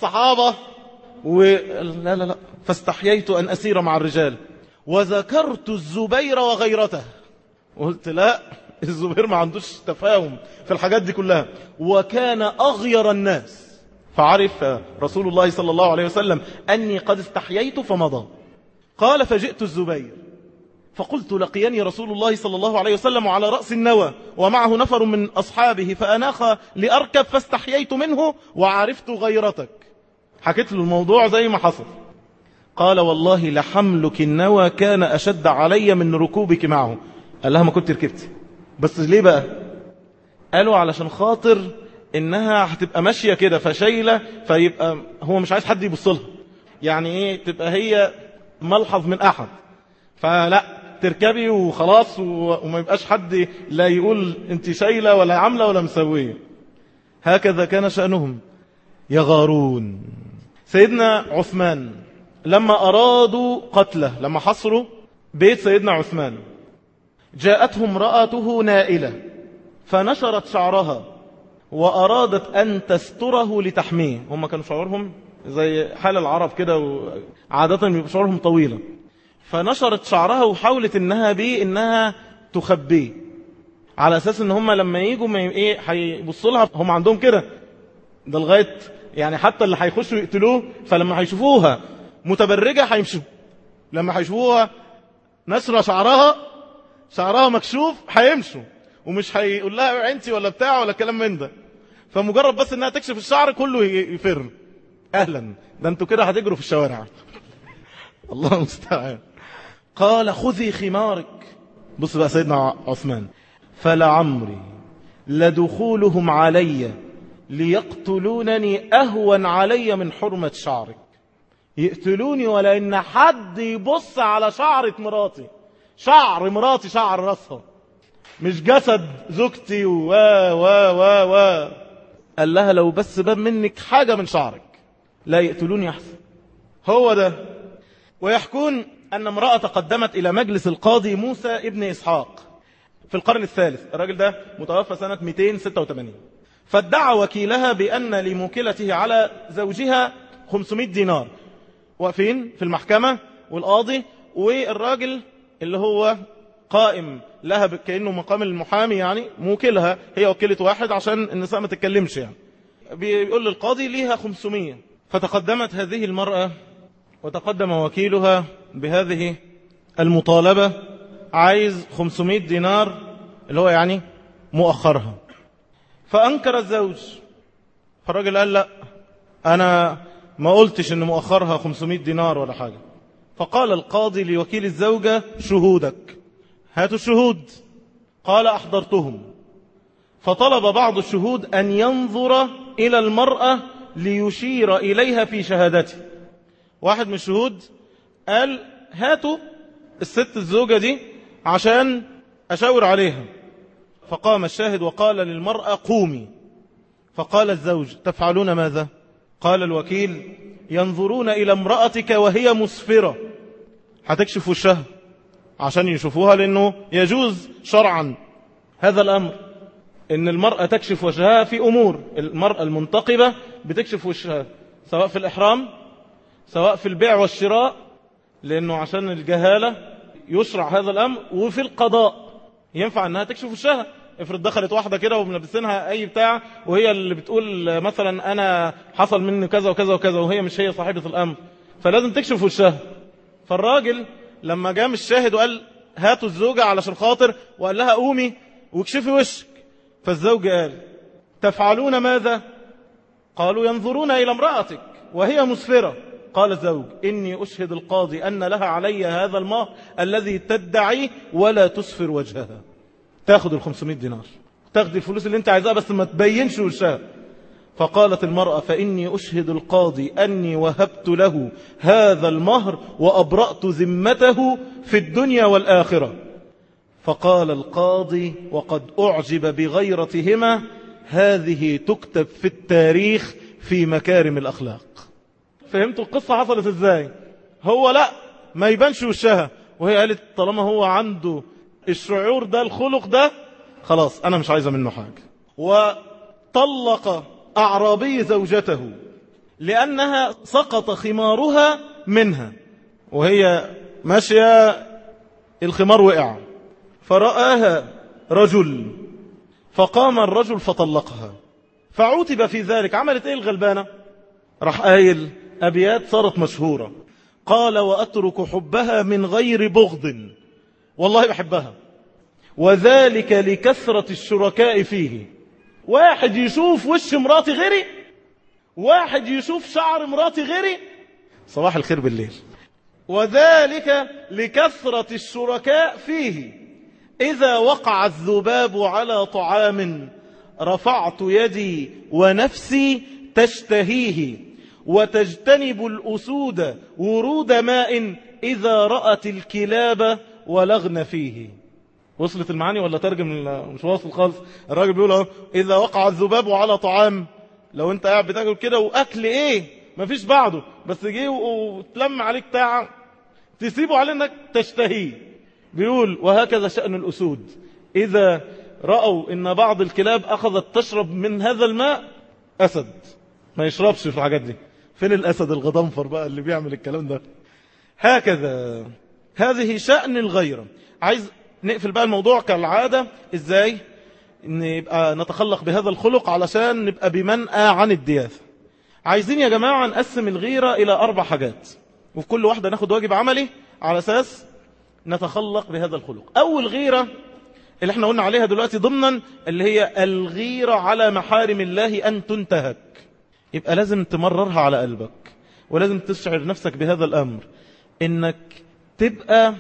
لا فاستحييت أن أسير مع الرجال. وذكرت الزبير وغيرته. وقلت لا الزبير ما عندوش تفاهم في الحاجات دي كلها، وكان أغير الناس. فعرف رسول الله صلى الله عليه وسلم أني قد استحييت فمضى. قال فجئت الزبير فقلت لقيني رسول الله صلى الله عليه وسلم على رأس النوى ومعه نفر من أصحابه فأناخ لأركب فاستحييت منه وعرفت غيرتك. حكيت له الموضوع زي ما حصل. قال والله لحملك النوى كان أشد علي من ركوبك معه. قال لها ما كنت ركبت. بس ليه بقى؟ قالوا علشان خاطر إنها هتبقى ماشية كده فشايلة، فيبقى هو مش عايز حد يبصلها، يعني إيه تبقى هي ملحظ من أحد، فلا تركبي وخلاص وما يبقاش حد لا يقول انت شايلة ولا عاملة ولا مسوية. هكذا كان شأنهم يغارون. سيدنا عثمان لما أرادوا قتله، لما حصروا بيت سيدنا عثمان، جاءته امرأته نائلة فنشرت شعرها وأرادت أن تستره لتحميه. هم كانوا شعورهم زي حال العرب كده وعادة يبقى شعورهم طويلة. فنشرت شعرها وحاولت انها تخبيه على اساس ان هم لما يجوا هيبصوا لها. هم عندهم كده ده لغايه يعني حتى اللي هيخشوا يقتلوه، فلما هيشوفوها متبرجه هيمشوا، لما هيشوفوها نشر شعرها مكشوف هيمشوا، ومش هيقول لها عينتي ولا بتاع ولا كلام من ده. فمجرد بس انها تكشف الشعر كله يفر. اهلا، ده انتوا كده هتجروا في الشوارع. الله المستعان. قال خذي خمارك. بص بقى سيدنا عثمان، فلعمري لدخولهم علي ليقتلونني أهون علي من حرمة شعرك. يقتلوني ولا إن حد يبص على شعرة مراتي، شعر مراتي شعر رأسها، مش جسد زوجتي قال لها لو بس باب منك حاجة من شعرك لا يقتلوني أحسن. هو ده. ويحكون أن امرأة قدمت إلى مجلس القاضي موسى ابن إسحاق في القرن الثالث. الراجل ده متوفى سنة 286. فادعى وكيلها بأن لموكلته على زوجها 500 دينار. واقفين في المحكمة والقاضي والراجل اللي هو قائم لها كأنه مقام المحامي، يعني موكلها، هي وكيلة واحد عشان النساء ما تتكلمش، يعني بيقول للقاضي ليها 500. فتقدمت هذه المرأة وتقدم وكيلها بهذه المطالبة، عايز 500 دينار اللي هو يعني مؤخرها. فأنكر الزوج. فالراجل قال لا، أنا ما قلتش إن مؤخرها 500 دينار ولا حاجة. فقال القاضي لوكيل الزوجة شهودك، هاتوا الشهود. قال أحضرتهم. فطلب بعض الشهود أن ينظر إلى المرأة ليشير إليها في شهادته. واحد من الشهود قال هاتوا الست الزوجة دي عشان أشاور عليها. فقام الشاهد وقال للمرأة قومي. فقال الزوج تفعلون ماذا؟ قال الوكيل ينظرون إلى امرأتك وهي مسفرة، هتكشف وشها عشان يشوفوها، لأنه يجوز شرعا هذا الأمر إن المرأة تكشف وجهها في أمور. المرأة المنتقبة بتكشف وشها سواء في الإحرام سواء في البيع والشراء، لأنه عشان الجهالة يشرع هذا الأمر، وفي القضاء ينفع أنها تكشف وشها. افرض دخلت واحدة كده وملبسينها أي بتاع، وهي اللي بتقول مثلا أنا حصل مني كذا وكذا وكذا، وهي مش هي صاحبة الأمر، فلازم تكشف وشها. فالراجل لما جام الشاهد وقال هاتوا الزوجة علشان خاطر، وقال لها قومي واكشفي وشك، فالزوج قال تفعلون ماذا؟ قالوا ينظرون إلى امرأتك وهي مسفرة. قال الزوج إني أشهد القاضي أن لها علي هذا المهر الذي تدعيه ولا تسفر وجهها. تاخد 500 دينار، تاخد الفلوس اللي انت عايزها، بس ما تبينش وشها. فقالت المرأة فإني أشهد القاضي أني وهبت له هذا المهر وأبرأت ذمته في الدنيا والآخرة. فقال القاضي وقد أعجب بغيرتهما هذه تكتب في التاريخ في مكارم الأخلاق. فهمتوا القصة حصلت ازاي؟ هو لا ما يبانش وشها، وهي قالت طالما هو عنده الشعور ده الخلق ده خلاص أنا مش عايزة منه حاجة. وطلق أعرابي زوجته لأنها سقط خمارها منها، وهي ماشية الخمار وقع، فرآها رجل فقام الرجل فطلقها، فعوتب في ذلك. عملت ايه الغلبانة؟ راح قايل أبيات صارت مشهورة، قال وأترك حبها من غير بغض، والله بحبها، وذلك لكثرة الشركاء فيه. واحد يشوف وش مراتي غيري، واحد يشوف شعر مراتي غيري، صباح الخير بالليل. وذلك لكثرة الشركاء فيه، إذا وقع الذباب على طعام رفعت يدي ونفسي تشتهيه، وتجتنب الأسود ورود ماء إذا رأت الكلاب ولغن فيه. وصلت المعاني ولا ترجم؟ مش واصل خالص. الراجل بيقول إذا وقع الذباب على طعام، لو انت قاعد بتاكل كده وأكل ايه مفيش بعده، بس جه وتلم عليك تاع تسيبه على انك تشتهيه. بيقول وهكذا شأن الأسود، إذا رأوا إن بعض الكلاب أخذت تشرب من هذا الماء، أسد ما يشربش في الحاجات دي. فين الأسد الغضنفر بقى اللي بيعمل الكلام ده؟ هكذا هذه شأن الغيرة. عايز نقفل بقى الموضوع كالعادة إزاي نبقى نتخلق بهذا الخلق علشان نبقى بمنأى عن الدياثة. عايزين يا جماعة نقسم الغيرة إلى 4 حاجات، وفي كل واحدة ناخد واجب عملي على أساس نتخلق بهذا الخلق. أول غيرة اللي احنا قلنا عليها دلوقتي ضمنا، اللي هي الغيرة على محارم الله أن تنتهك. يبقى لازم تمررها على قلبك، ولازم تشعر نفسك بهذا الأمر، إنك تبقى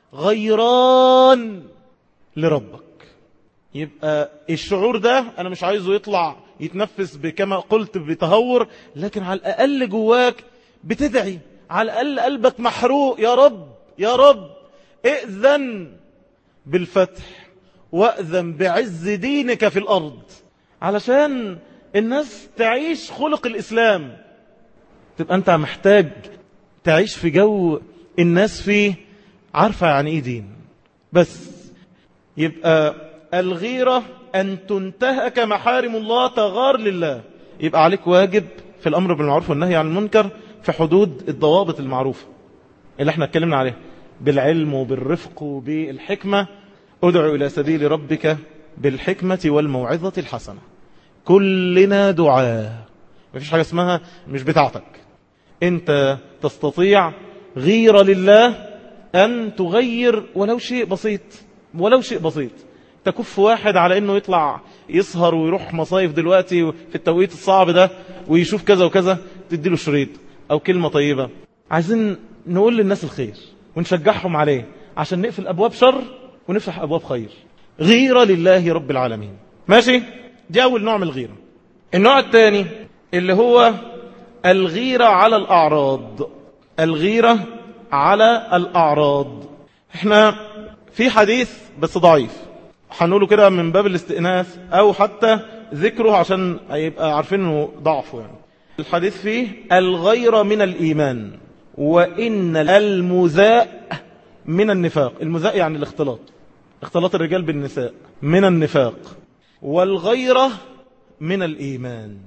غيران لربك. يبقى الشعور ده أنا مش عايزه يطلع يتنفس بكما قلت بتهور، لكن على الأقل جواك بتدعي، على الأقل قلبك محروق، يا رب يا رب ائذن بالفتح وأذن بعز دينك في الأرض، علشان الناس تعيش خلق الإسلام. تبقى أنت محتاج تعيش في جو الناس فيه عارفة يعني إيه دين. بس يبقى الغيرة أن تنتهك محارم الله، تغار لله. يبقى عليك واجب في الأمر بالمعروف والنهي عن المنكر في حدود الضوابط المعروفة اللي احنا اتكلمنا عليها، بالعلم وبالرفق وبالحكمة. ادعو إلى سبيل ربك بالحكمة والموعظة الحسنة. كلنا دعاء، مفيش حاجة اسمها مش بتاعتك. انت تستطيع غيرة لله أن تغير ولو شيء بسيط، ولو شيء بسيط. تكف واحد على أنه يطلع يسهر ويروح مصايف دلوقتي في التوقيت الصعب ده ويشوف كذا وكذا، تديله شريط أو كلمة طيبة. عايزين نقول للناس الخير ونشجعهم عليه عشان نقفل أبواب شر ونفتح أبواب خير. غيرة لله رب العالمين. ماشي؟ دي أول نوع من الغيرة. النوع الثاني اللي هو الغيرة على الأعراض. الغيرة على الأعراض. احنا في حديث بس ضعيف هنقوله كده من باب الاستئناس أو حتى ذكره عشان يبقى عارفين انه ضعفه. يعني الحديث فيه الغيرة من الإيمان، وإن المزاء من النفاق. المزاء يعني الاختلاط، اختلاط الرجال بالنساء من النفاق، والغيرة من الإيمان.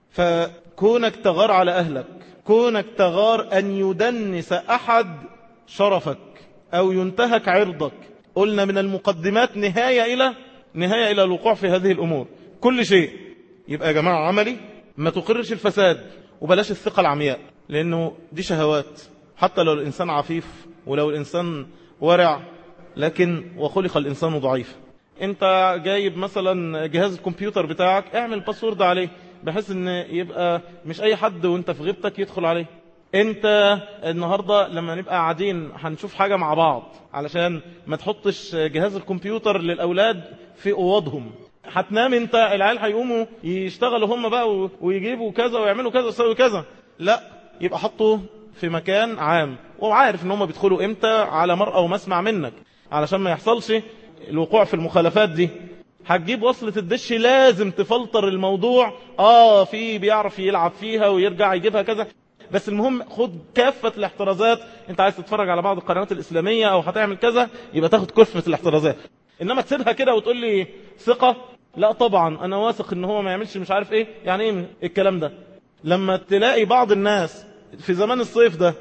فكونك تغار على أهلك، كونك تغار أن يدنس أحد شرفك أو ينتهك عرضك، قلنا من المقدمات نهاية إلى الوقوع في هذه الأمور. كل شيء يبقى يا جماعة عملي، ما تقرش الفساد وبلاش الثقة العمياء، لأنه دي شهوات. حتى لو الإنسان عفيف ولو الإنسان ورع، لكن وخلق الإنسان ضعيف. انت جايب مثلا جهاز الكمبيوتر بتاعك، اعمل باسورد عليه بحيث ان يبقى مش اي حد وانت في غيبتك يدخل عليه. انت النهاردة لما نبقى قاعدين هنشوف حاجة مع بعض، علشان ما تحطش جهاز الكمبيوتر للأولاد في أوضهم. هتنام انت، العيال هيقوموا يشتغلوا هم بقى ويجيبوا كذا ويعملوا كذا ويسوي كذا، لا، يبقى حطه في مكان عام وعارف ان هم بيدخلوا امتى على مرأى ومسمع منك، علشان ما يحصلش الوقوع في المخالفات دي. هتجيب وصلة الدش لازم تفلتر الموضوع، في بيعرف يلعب فيها ويرجع يجيبها كذا، بس المهم خد كافة الاحترازات. انت عايز تتفرج على بعض القنوات الإسلامية او هتعمل كذا، يبقى تاخد كافة الاحترازات. انما تسيبها كده وتقول لي ثقة، لا طبعا انا واثق ان هو ما يعملش مش عارف ايه. يعني ايه الكلام ده؟ لما تلاقي بعض الناس في زمان الصيف ده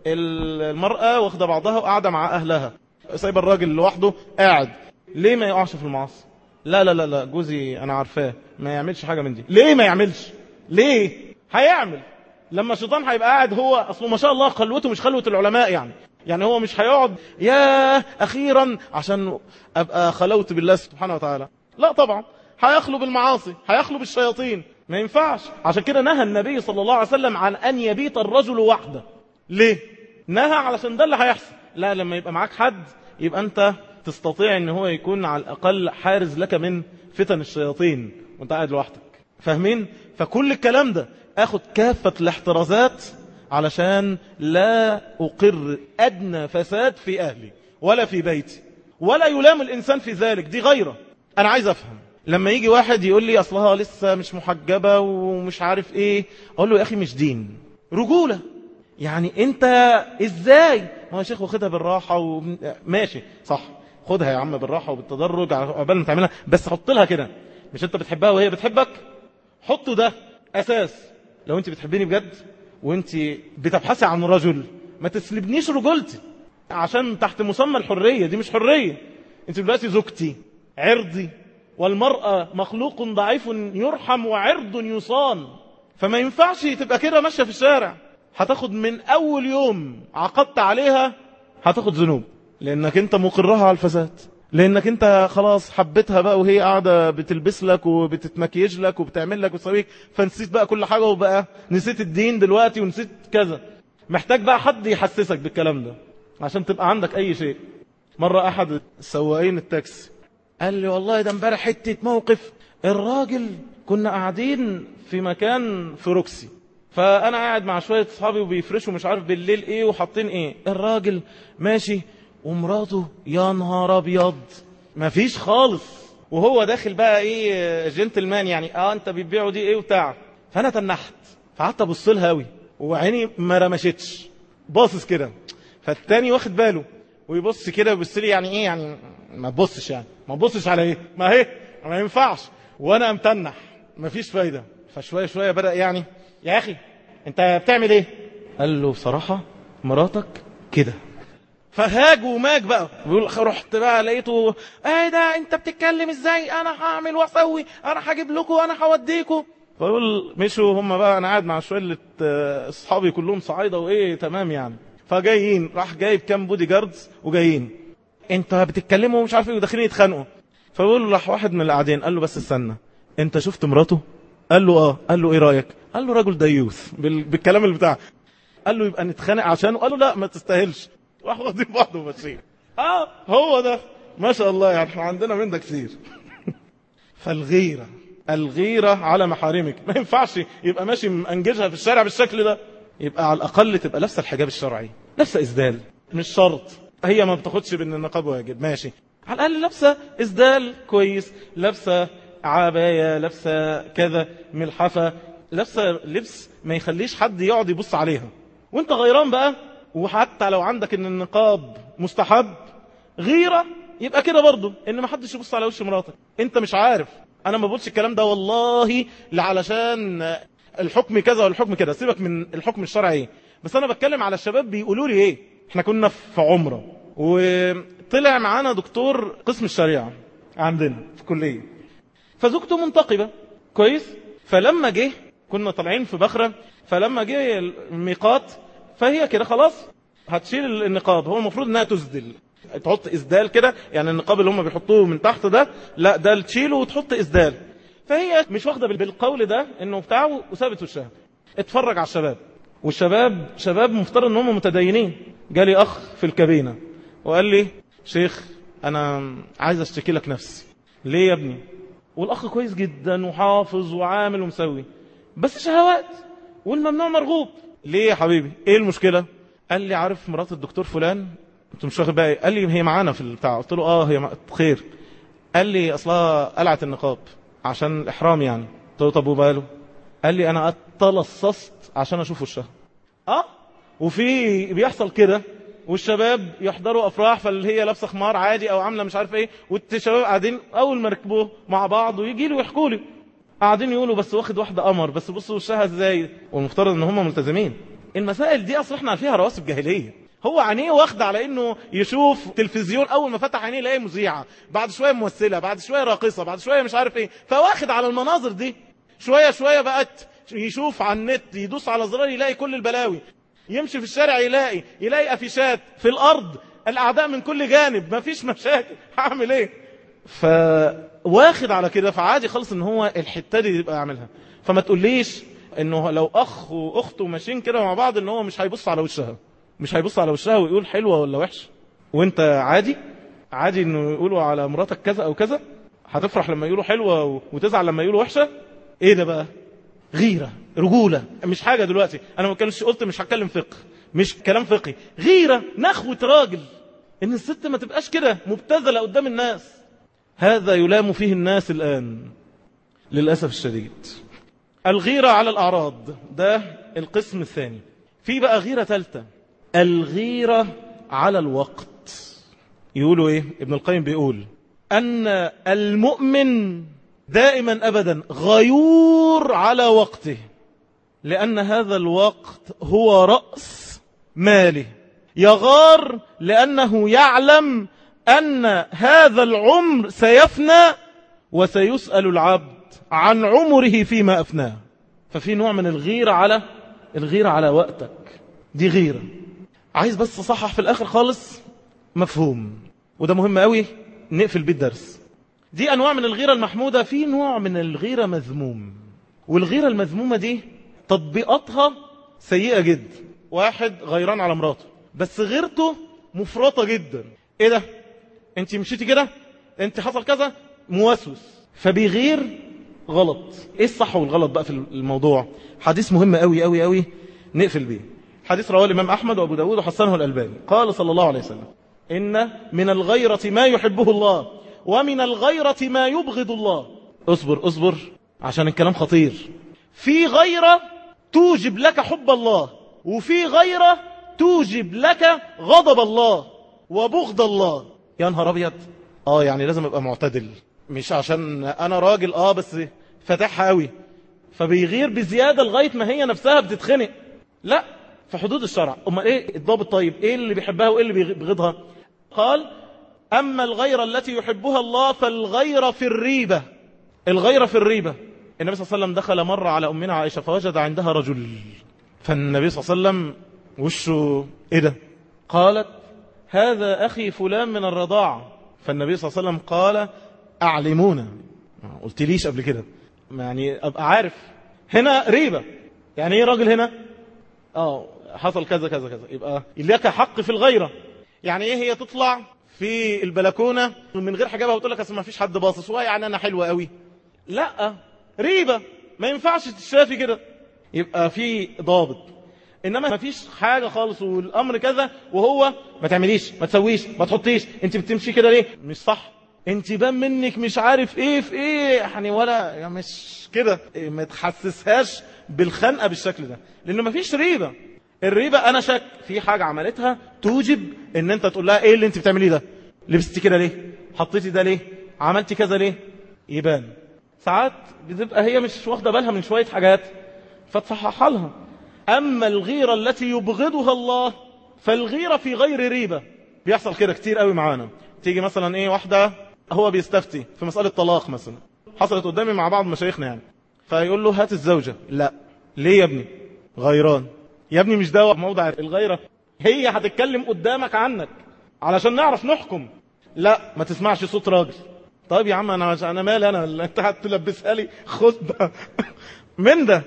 المرأة واخدة بعضها وقاعدة مع اهلها، سايبه الراجل لوحده قاعد، ليه ما يقعش في المعاصي؟ لا لا لا لا، جوزي انا عارفاه ما يعملش حاجة من دي. ليه ما يعملش؟ ليه؟ هيعمل لما الشيطان هيبقى قاعد. هو اصله ما شاء الله خلوته مش خلوة العلماء، يعني هو مش هيقعد يا اخيرا عشان ابقى خلوت بالله سبحانه وتعالى، لا طبعا، هيخلو بالمعاصي، هيخلو بالشياطين، ما ينفعش. عشان كده نهى النبي صلى الله عليه وسلم عن ان يبيت الرجل وحده. ليه نهى؟ علشان ده اللي هيحصل. لا، لما يبقى معاك حد يبقى انت تستطيع ان هو يكون على الاقل حارز لك من فتن الشياطين وانت قاعد لوحدك. فاهمين؟ فكل الكلام ده اخد كافة الاحترازات علشان لا اقر ادنى فساد في اهلي ولا في بيتي، ولا يلام الانسان في ذلك. دي غيره. انا عايز افهم لما يجي واحد يقول لي اصلها لسه مش محجبة ومش عارف ايه، اقول له يا اخي مش دين، رجولة. يعني انت ازاي؟ ما هو يا شيخ واخدها بالراحة ماشي صح، خدها يا عم بالراحة وبالتدرج قبل ما تعملها، بس حط لها كده. مش انت بتحبها وهي بتحبك؟ حطوا ده اساس. لو انت بتحبيني بجد وانت بتبحثي عن رجل، ما تسلبنيش رجولتي عشان تحت مسمى الحرية. دي مش حرية. انت دلوقتي زوجتي، عرضي، والمرأة مخلوق ضعيف يرحم وعرض يصان. فما ينفعش تبقى كده ماشية في الشارع. هتاخد من اول يوم عقدت عليها هتاخد ذنوب، لانك انت مقرها على الفساد، لانك انت خلاص حبيتها بقى وهي قاعدة بتلبس لك وبتتمكيج لك وبتعمل لك وتسويك، فنسيت بقى كل حاجة، وبقى نسيت الدين دلوقتي ونسيت كذا. محتاج بقى حد يحسسك بالكلام ده عشان تبقى عندك اي شيء. مرة احد السواقين التاكسي قال لي والله ده امبارح حتة موقف. الراجل كنا قاعدين في مكان في روكسي، فانا قاعد مع شوية صحابي وبيفرشوا مش عارف بالليل ايه وحاطين ايه، الراجل ماشي ومراته يا نهار ابيض ما فيش خالص، وهو داخل بقى ايه جنتلمان، يعني انت بتبيعوا دي ايه وبتاع. فانا تنحت، فقعدت ابص لها قوي وعيني ما رمشتش، باصص كده. فالتاني واخد باله ويبص كده ويبص لي، يعني ايه يعني ما تبصش، يعني ما تبصش على ايه، ما هي ما ينفعش. وانا متنح ما فيش فايده. فشويه شويه بدا يعني يا اخي انت بتعمل ايه؟ قال له بصراحه مراتك كده. فهاج وماج بقى، بيقول رحت بقى لقيته ايه ده انت بتتكلم ازاي، انا هعمل واسوي، انا هجيب لكم، انا هوديكم. فيقول مشوا هم بقى، انا قاعد مع شويه اصحابي كلهم صعايده وايه تمام يعني. فجايين راح جايب كام بودي جاردز وجايين، انت بتتكلموا مش عارف ايه، وداخلين يتخانقوا. فيقول راح واحد من القاعدين قال له بس استنى، انت شفت مراته؟ قال له اه. قال له ايه رايك؟ قال له راجل ديوث بالكلام اللي بتاعه. قال له يبقى نتخانق عشانه؟ قال له لا ما تستاهلش. راح واخدين بعض وماشيين. هو ده ما شاء الله، يعني احنا عندنا من ده كتير. فالغيرة، الغيرة على محارمك. ما ينفعش يبقى ماشي منجزها في الشارع بالشكل ده. يبقى على الأقل تبقى لابسه الحجاب الشرعي، لابسه إسدال، مش شرط هي ما بتاخدش بأن النقاب واجب، ماشي، على الأقل لابسه إسدال كويس، لابسه عباية، لابسه كذا ملحفة، لابسه لبس ما يخليش حد يقعد يبص عليها. وانت غيران بقى، وحتى لو عندك ان النقاب مستحب، غيرة يبقى كده برضو ان ما حدش يبص على وش مراتك. انت مش عارف، انا ما بقولش الكلام ده والله علشان الحكم كذا والحكم كذا، سيبك من الحكم الشرعي. بس انا بتكلم على الشباب بيقولوا لي ايه. احنا كنا في عمرة وطلع معانا دكتور قسم الشريعة عندنا في كلية، فزوجته منتقبة كويس. فلما جه كنا طالعين في بخرة، فلما جه الميقات فهي كده خلاص هتشيل النقاب. هو المفروض انها تسدل، تحط اسدال كده، يعني النقاب اللي هم بيحطوه من تحت ده لا ده تشيله وتحط اسدال. فهي مش واخده بالقول ده انه بتاعه وسابت وشها. اتفرج على الشباب، والشباب شباب مفترض ان هم متدينين. جالي اخ في الكابينه وقال لي شيخ انا عايز اشتكي لك نفسي. ليه يا ابني؟ والاخ كويس جدا وحافظ وعامل ومسوي، بس شهوات والممنوع مرغوب. ليه يا حبيبي؟ ايه المشكله؟ قال لي عارف مرات الدكتور فلان؟ انت مش واخد بالي. قال لي هي معانا في البتاع. قلت له هي خير. قال لي اصلها قلعت النقاب عشان الاحرام يعني. قلت له طب وباله؟ قال لي انا اتلصصت عشان اشوف وشها. وفي بيحصل كده، والشباب يحضروا افراح فاللي هي لابسه خمار عادي او عامله مش عارف ايه، والشباب قاعدين اول ما ركبوه مع بعض ويجي له يحكوا لي قاعدين يقولوا بس واخد واحده قمر، بس بصوا وشها ازاي، والمفترض ان هم ملتزمين. المسائل دي اصلا احنا فيها رواسب جاهليه. هو عينيه واخد على انه يشوف تلفزيون، اول ما فتح عينيه يلاقي مذيعه، بعد شويه ممثله، بعد شويه راقصه، بعد شويه مش عارف ايه، فواخد على المناظر دي. شويه شويه بقت يشوف على النت، يدوس على زرار يلاقي كل البلاوي، يمشي في الشارع يلاقي افيشات في الارض، الاعداء من كل جانب، مفيش مشاكل، هعمل ايه؟ فواخد على كده، فعادي خالص ان هو الحته دي يبقى يعملها. فما تقوليش انه لو اخ واخته ماشيين كده مع بعض ان هو مش هيبص على وشها، مش هيبص على وشها ويقول حلوه ولا وحشه. وانت عادي انه يقولوا على مراتك كذا او كذا، هتفرح لما يقولوا حلوه وتزعل لما يقولوا وحشه. ايه ده بقى؟ غيرة، رجولة، مش حاجة دلوقتي. انا ما كانش قلت مش هتكلم فقه، مش كلام فقهي، غيرة، نخوة راجل، ان الست ما تبقاش كده مبتذلة قدام الناس. هذا يلام فيه الناس الآن للأسف الشديد. الغيرة على الأعراض ده القسم الثاني. في بقى غيرة ثالثة، الغيرة على الوقت. يقولوا ايه؟ ابن القيم بيقول أن المؤمن دائما أبدا غيور على وقته، لأن هذا الوقت هو رأس ماله. يغار لأنه يعلم أن هذا العمر سيفنى، وسيسأل العبد عن عمره فيما أفناه. ففي نوع من الغيرة على وقتك، دي غيرة. عايز بس أصحح في الآخر خالص مفهوم، وده مهم قوي نقفل بيه الدرس. دي أنواع من الغيرة المحمودة، في نوع من الغيرة مذموم. والغيرة المذمومة دي تطبيقاتها سيئة جدا. واحد غيران على مراته بس غيرته مفرطة جدا. ايه ده؟ انت مشيتي كده، انت حصل كذا، موسوس، فبيغير غلط. ايه الصح والغلط بقى في الموضوع؟ حديث مهم قوي قوي قوي نقفل بيه. حديث رواه الإمام أحمد وأبو داود وحسنه الألباني. قال صلى الله عليه وسلم إن من الغيرة ما يحبه الله، ومن الغيرة ما يبغض الله. اصبر عشان الكلام خطير. في غيرة توجب لك حب الله، وفي غيرة توجب لك غضب الله وبغض الله. يا نهار أبيض. يعني لازم ابقى معتدل، مش عشان انا راجل بس فتحها قوي فبيغير بزيادة لغاية ما هي نفسها بتتخنق. لا، في حدود الشرع. اما ايه الضابط؟ طيب ايه اللي بيحبها وايه اللي بيبغضها؟ قال اما الغيرة التي يحبها الله فالغيرة في الريبة. الغيرة في الريبة. النبي صلى الله عليه وسلم دخل مرة على أمنا عائشة فوجد عندها رجل، فالنبي صلى الله عليه وسلم وشه ايه ده؟ قالت هذا أخي فلان من الرضاعة. فالنبي صلى الله عليه وسلم قال أعلمونا. قلت ليش قبل كده؟ يعني أبقى عارف. هنا ريبة. يعني ايه راجل هنا؟ حصل كذا كذا كذا، يبقى لك حق في الغيرة. يعني ايه هي تطلع في البلكونة من غير حجابها وتقول لك اصل ما فيش حد باصص، يعني انا حلوة قوي؟ لا، ريبة، ما ينفعش تشافي كده. يبقى في ضابط. انما ما فيش حاجة خالص والامر كذا وهو ما تعمليش، ما تسويش، ما تحطيش، انت بتمشي كده ليه؟ مش صح. انت بان منك مش عارف ايه في ايه، يعني ولا يعني مش كده. ما تحسسهاش بالخنقة بالشكل ده، لانه ما فيش ريبة. الريبة انا شك في حاجة عملتها توجب ان انت تقول لها ايه اللي انت بتعمليه ده؟ لبستي كده ليه؟ حطيتي ده ليه؟ عملتي كذا ليه؟ يبان. ساعات بتبقى هي مش واخدة بالها من شوية حاجات، فتصحح لها. أما الغيرة التي يبغضها الله فالغيرة في غير ريبة. بيحصل كده كتير قوي معانا. تيجي مثلا ايه واحدة هو بيستفتي في مسألة طلاق مثلا، حصلت قدامي مع بعض مشايخنا يعني، فيقول له هات الزوجة. لا. ليه يا ابني؟ غيران. يا ابني مش ده موضع الغيرة، هي هتتكلم قدامك عنك علشان نعرف نحكم. لا، ما تسمعش صوت راجل. طيب يا عم انا مالي انا اللي انت هتلبسها لي، خد ده من ده.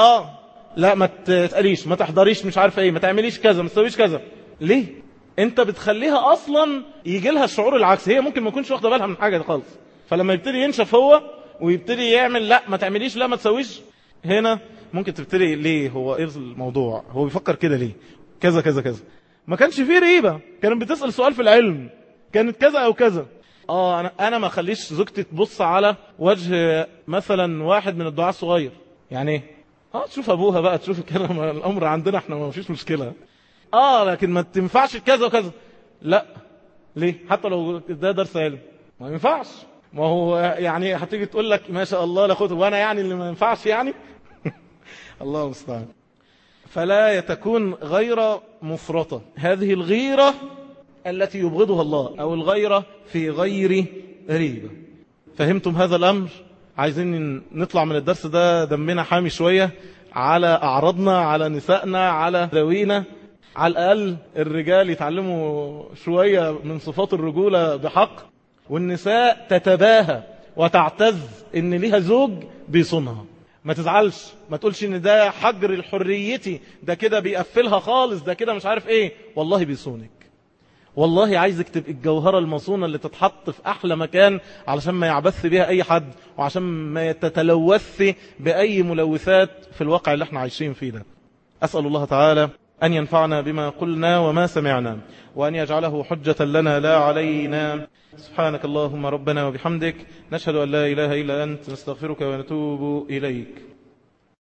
لا ما تسأليش، ما تحضريش، مش عارف ايه، ما تعمليش كذا، ما تسويش كذا. ليه؟ انت بتخليها اصلا يجي لها الشعور العكسي. هي ممكن ما تكونش واخده بالها من حاجه خالص، فلما يبتدي ينشف هو ويبتدي يعمل لا ما تعمليش، لا ما تسويش، هنا ممكن تبتدي ليه هو ايه الموضوع، هو بيفكر كده ليه، كذا كذا كذا. ما كانش فيه ريبه، كانت بتسأل سؤال في العلم، كانت كذا او كذا. انا ما اخليش زوجتي تبص على وجه مثلا واحد من الدعاء الصغير. يعني ايه؟ تشوف ابوها بقى، تشوف كده، الامر عندنا احنا ما فيش مشكله. لكن ما تنفعش كذا وكذا. لا. ليه؟ حتى لو ده درس علم ما ينفعش. ما هو يعني هتيجي تقول لك ما شاء الله لا خد، وانا يعني اللي ما ينفعش يعني الله المستعان. فلا تكون غير مفرطة. هذه الغيرة التي يبغضها الله، أو الغيرة في غير ريبة. فهمتم هذا الأمر؟ عايزين نطلع من الدرس ده دمنا حامي شوية على أعراضنا، على نسائنا، على ذوينا. على الأقل الرجال يتعلموا شوية من صفات الرجولة بحق، والنساء تتباهى وتعتز إن ليها زوج بيصونها. ما تزعلش، ما تقولش إن ده حجر الحريتي، ده كده بيقفلها خالص، ده كده مش عارف إيه. والله بيصونك، والله عايزك تبقى الجوهرة المصونة اللي تتحط في أحلى مكان علشان ما يعبث بها أي حد، وعشان ما تتلوث بأي ملوثات في الواقع اللي احنا عايشين فيه ده. أسأل الله تعالى أن ينفعنا بما قلنا وما سمعنا، وأن يجعله حجة لنا لا علينا. سبحانك اللهم ربنا وبحمدك، نشهد أن لا إله إلا أنت، نستغفرك ونتوب إليك.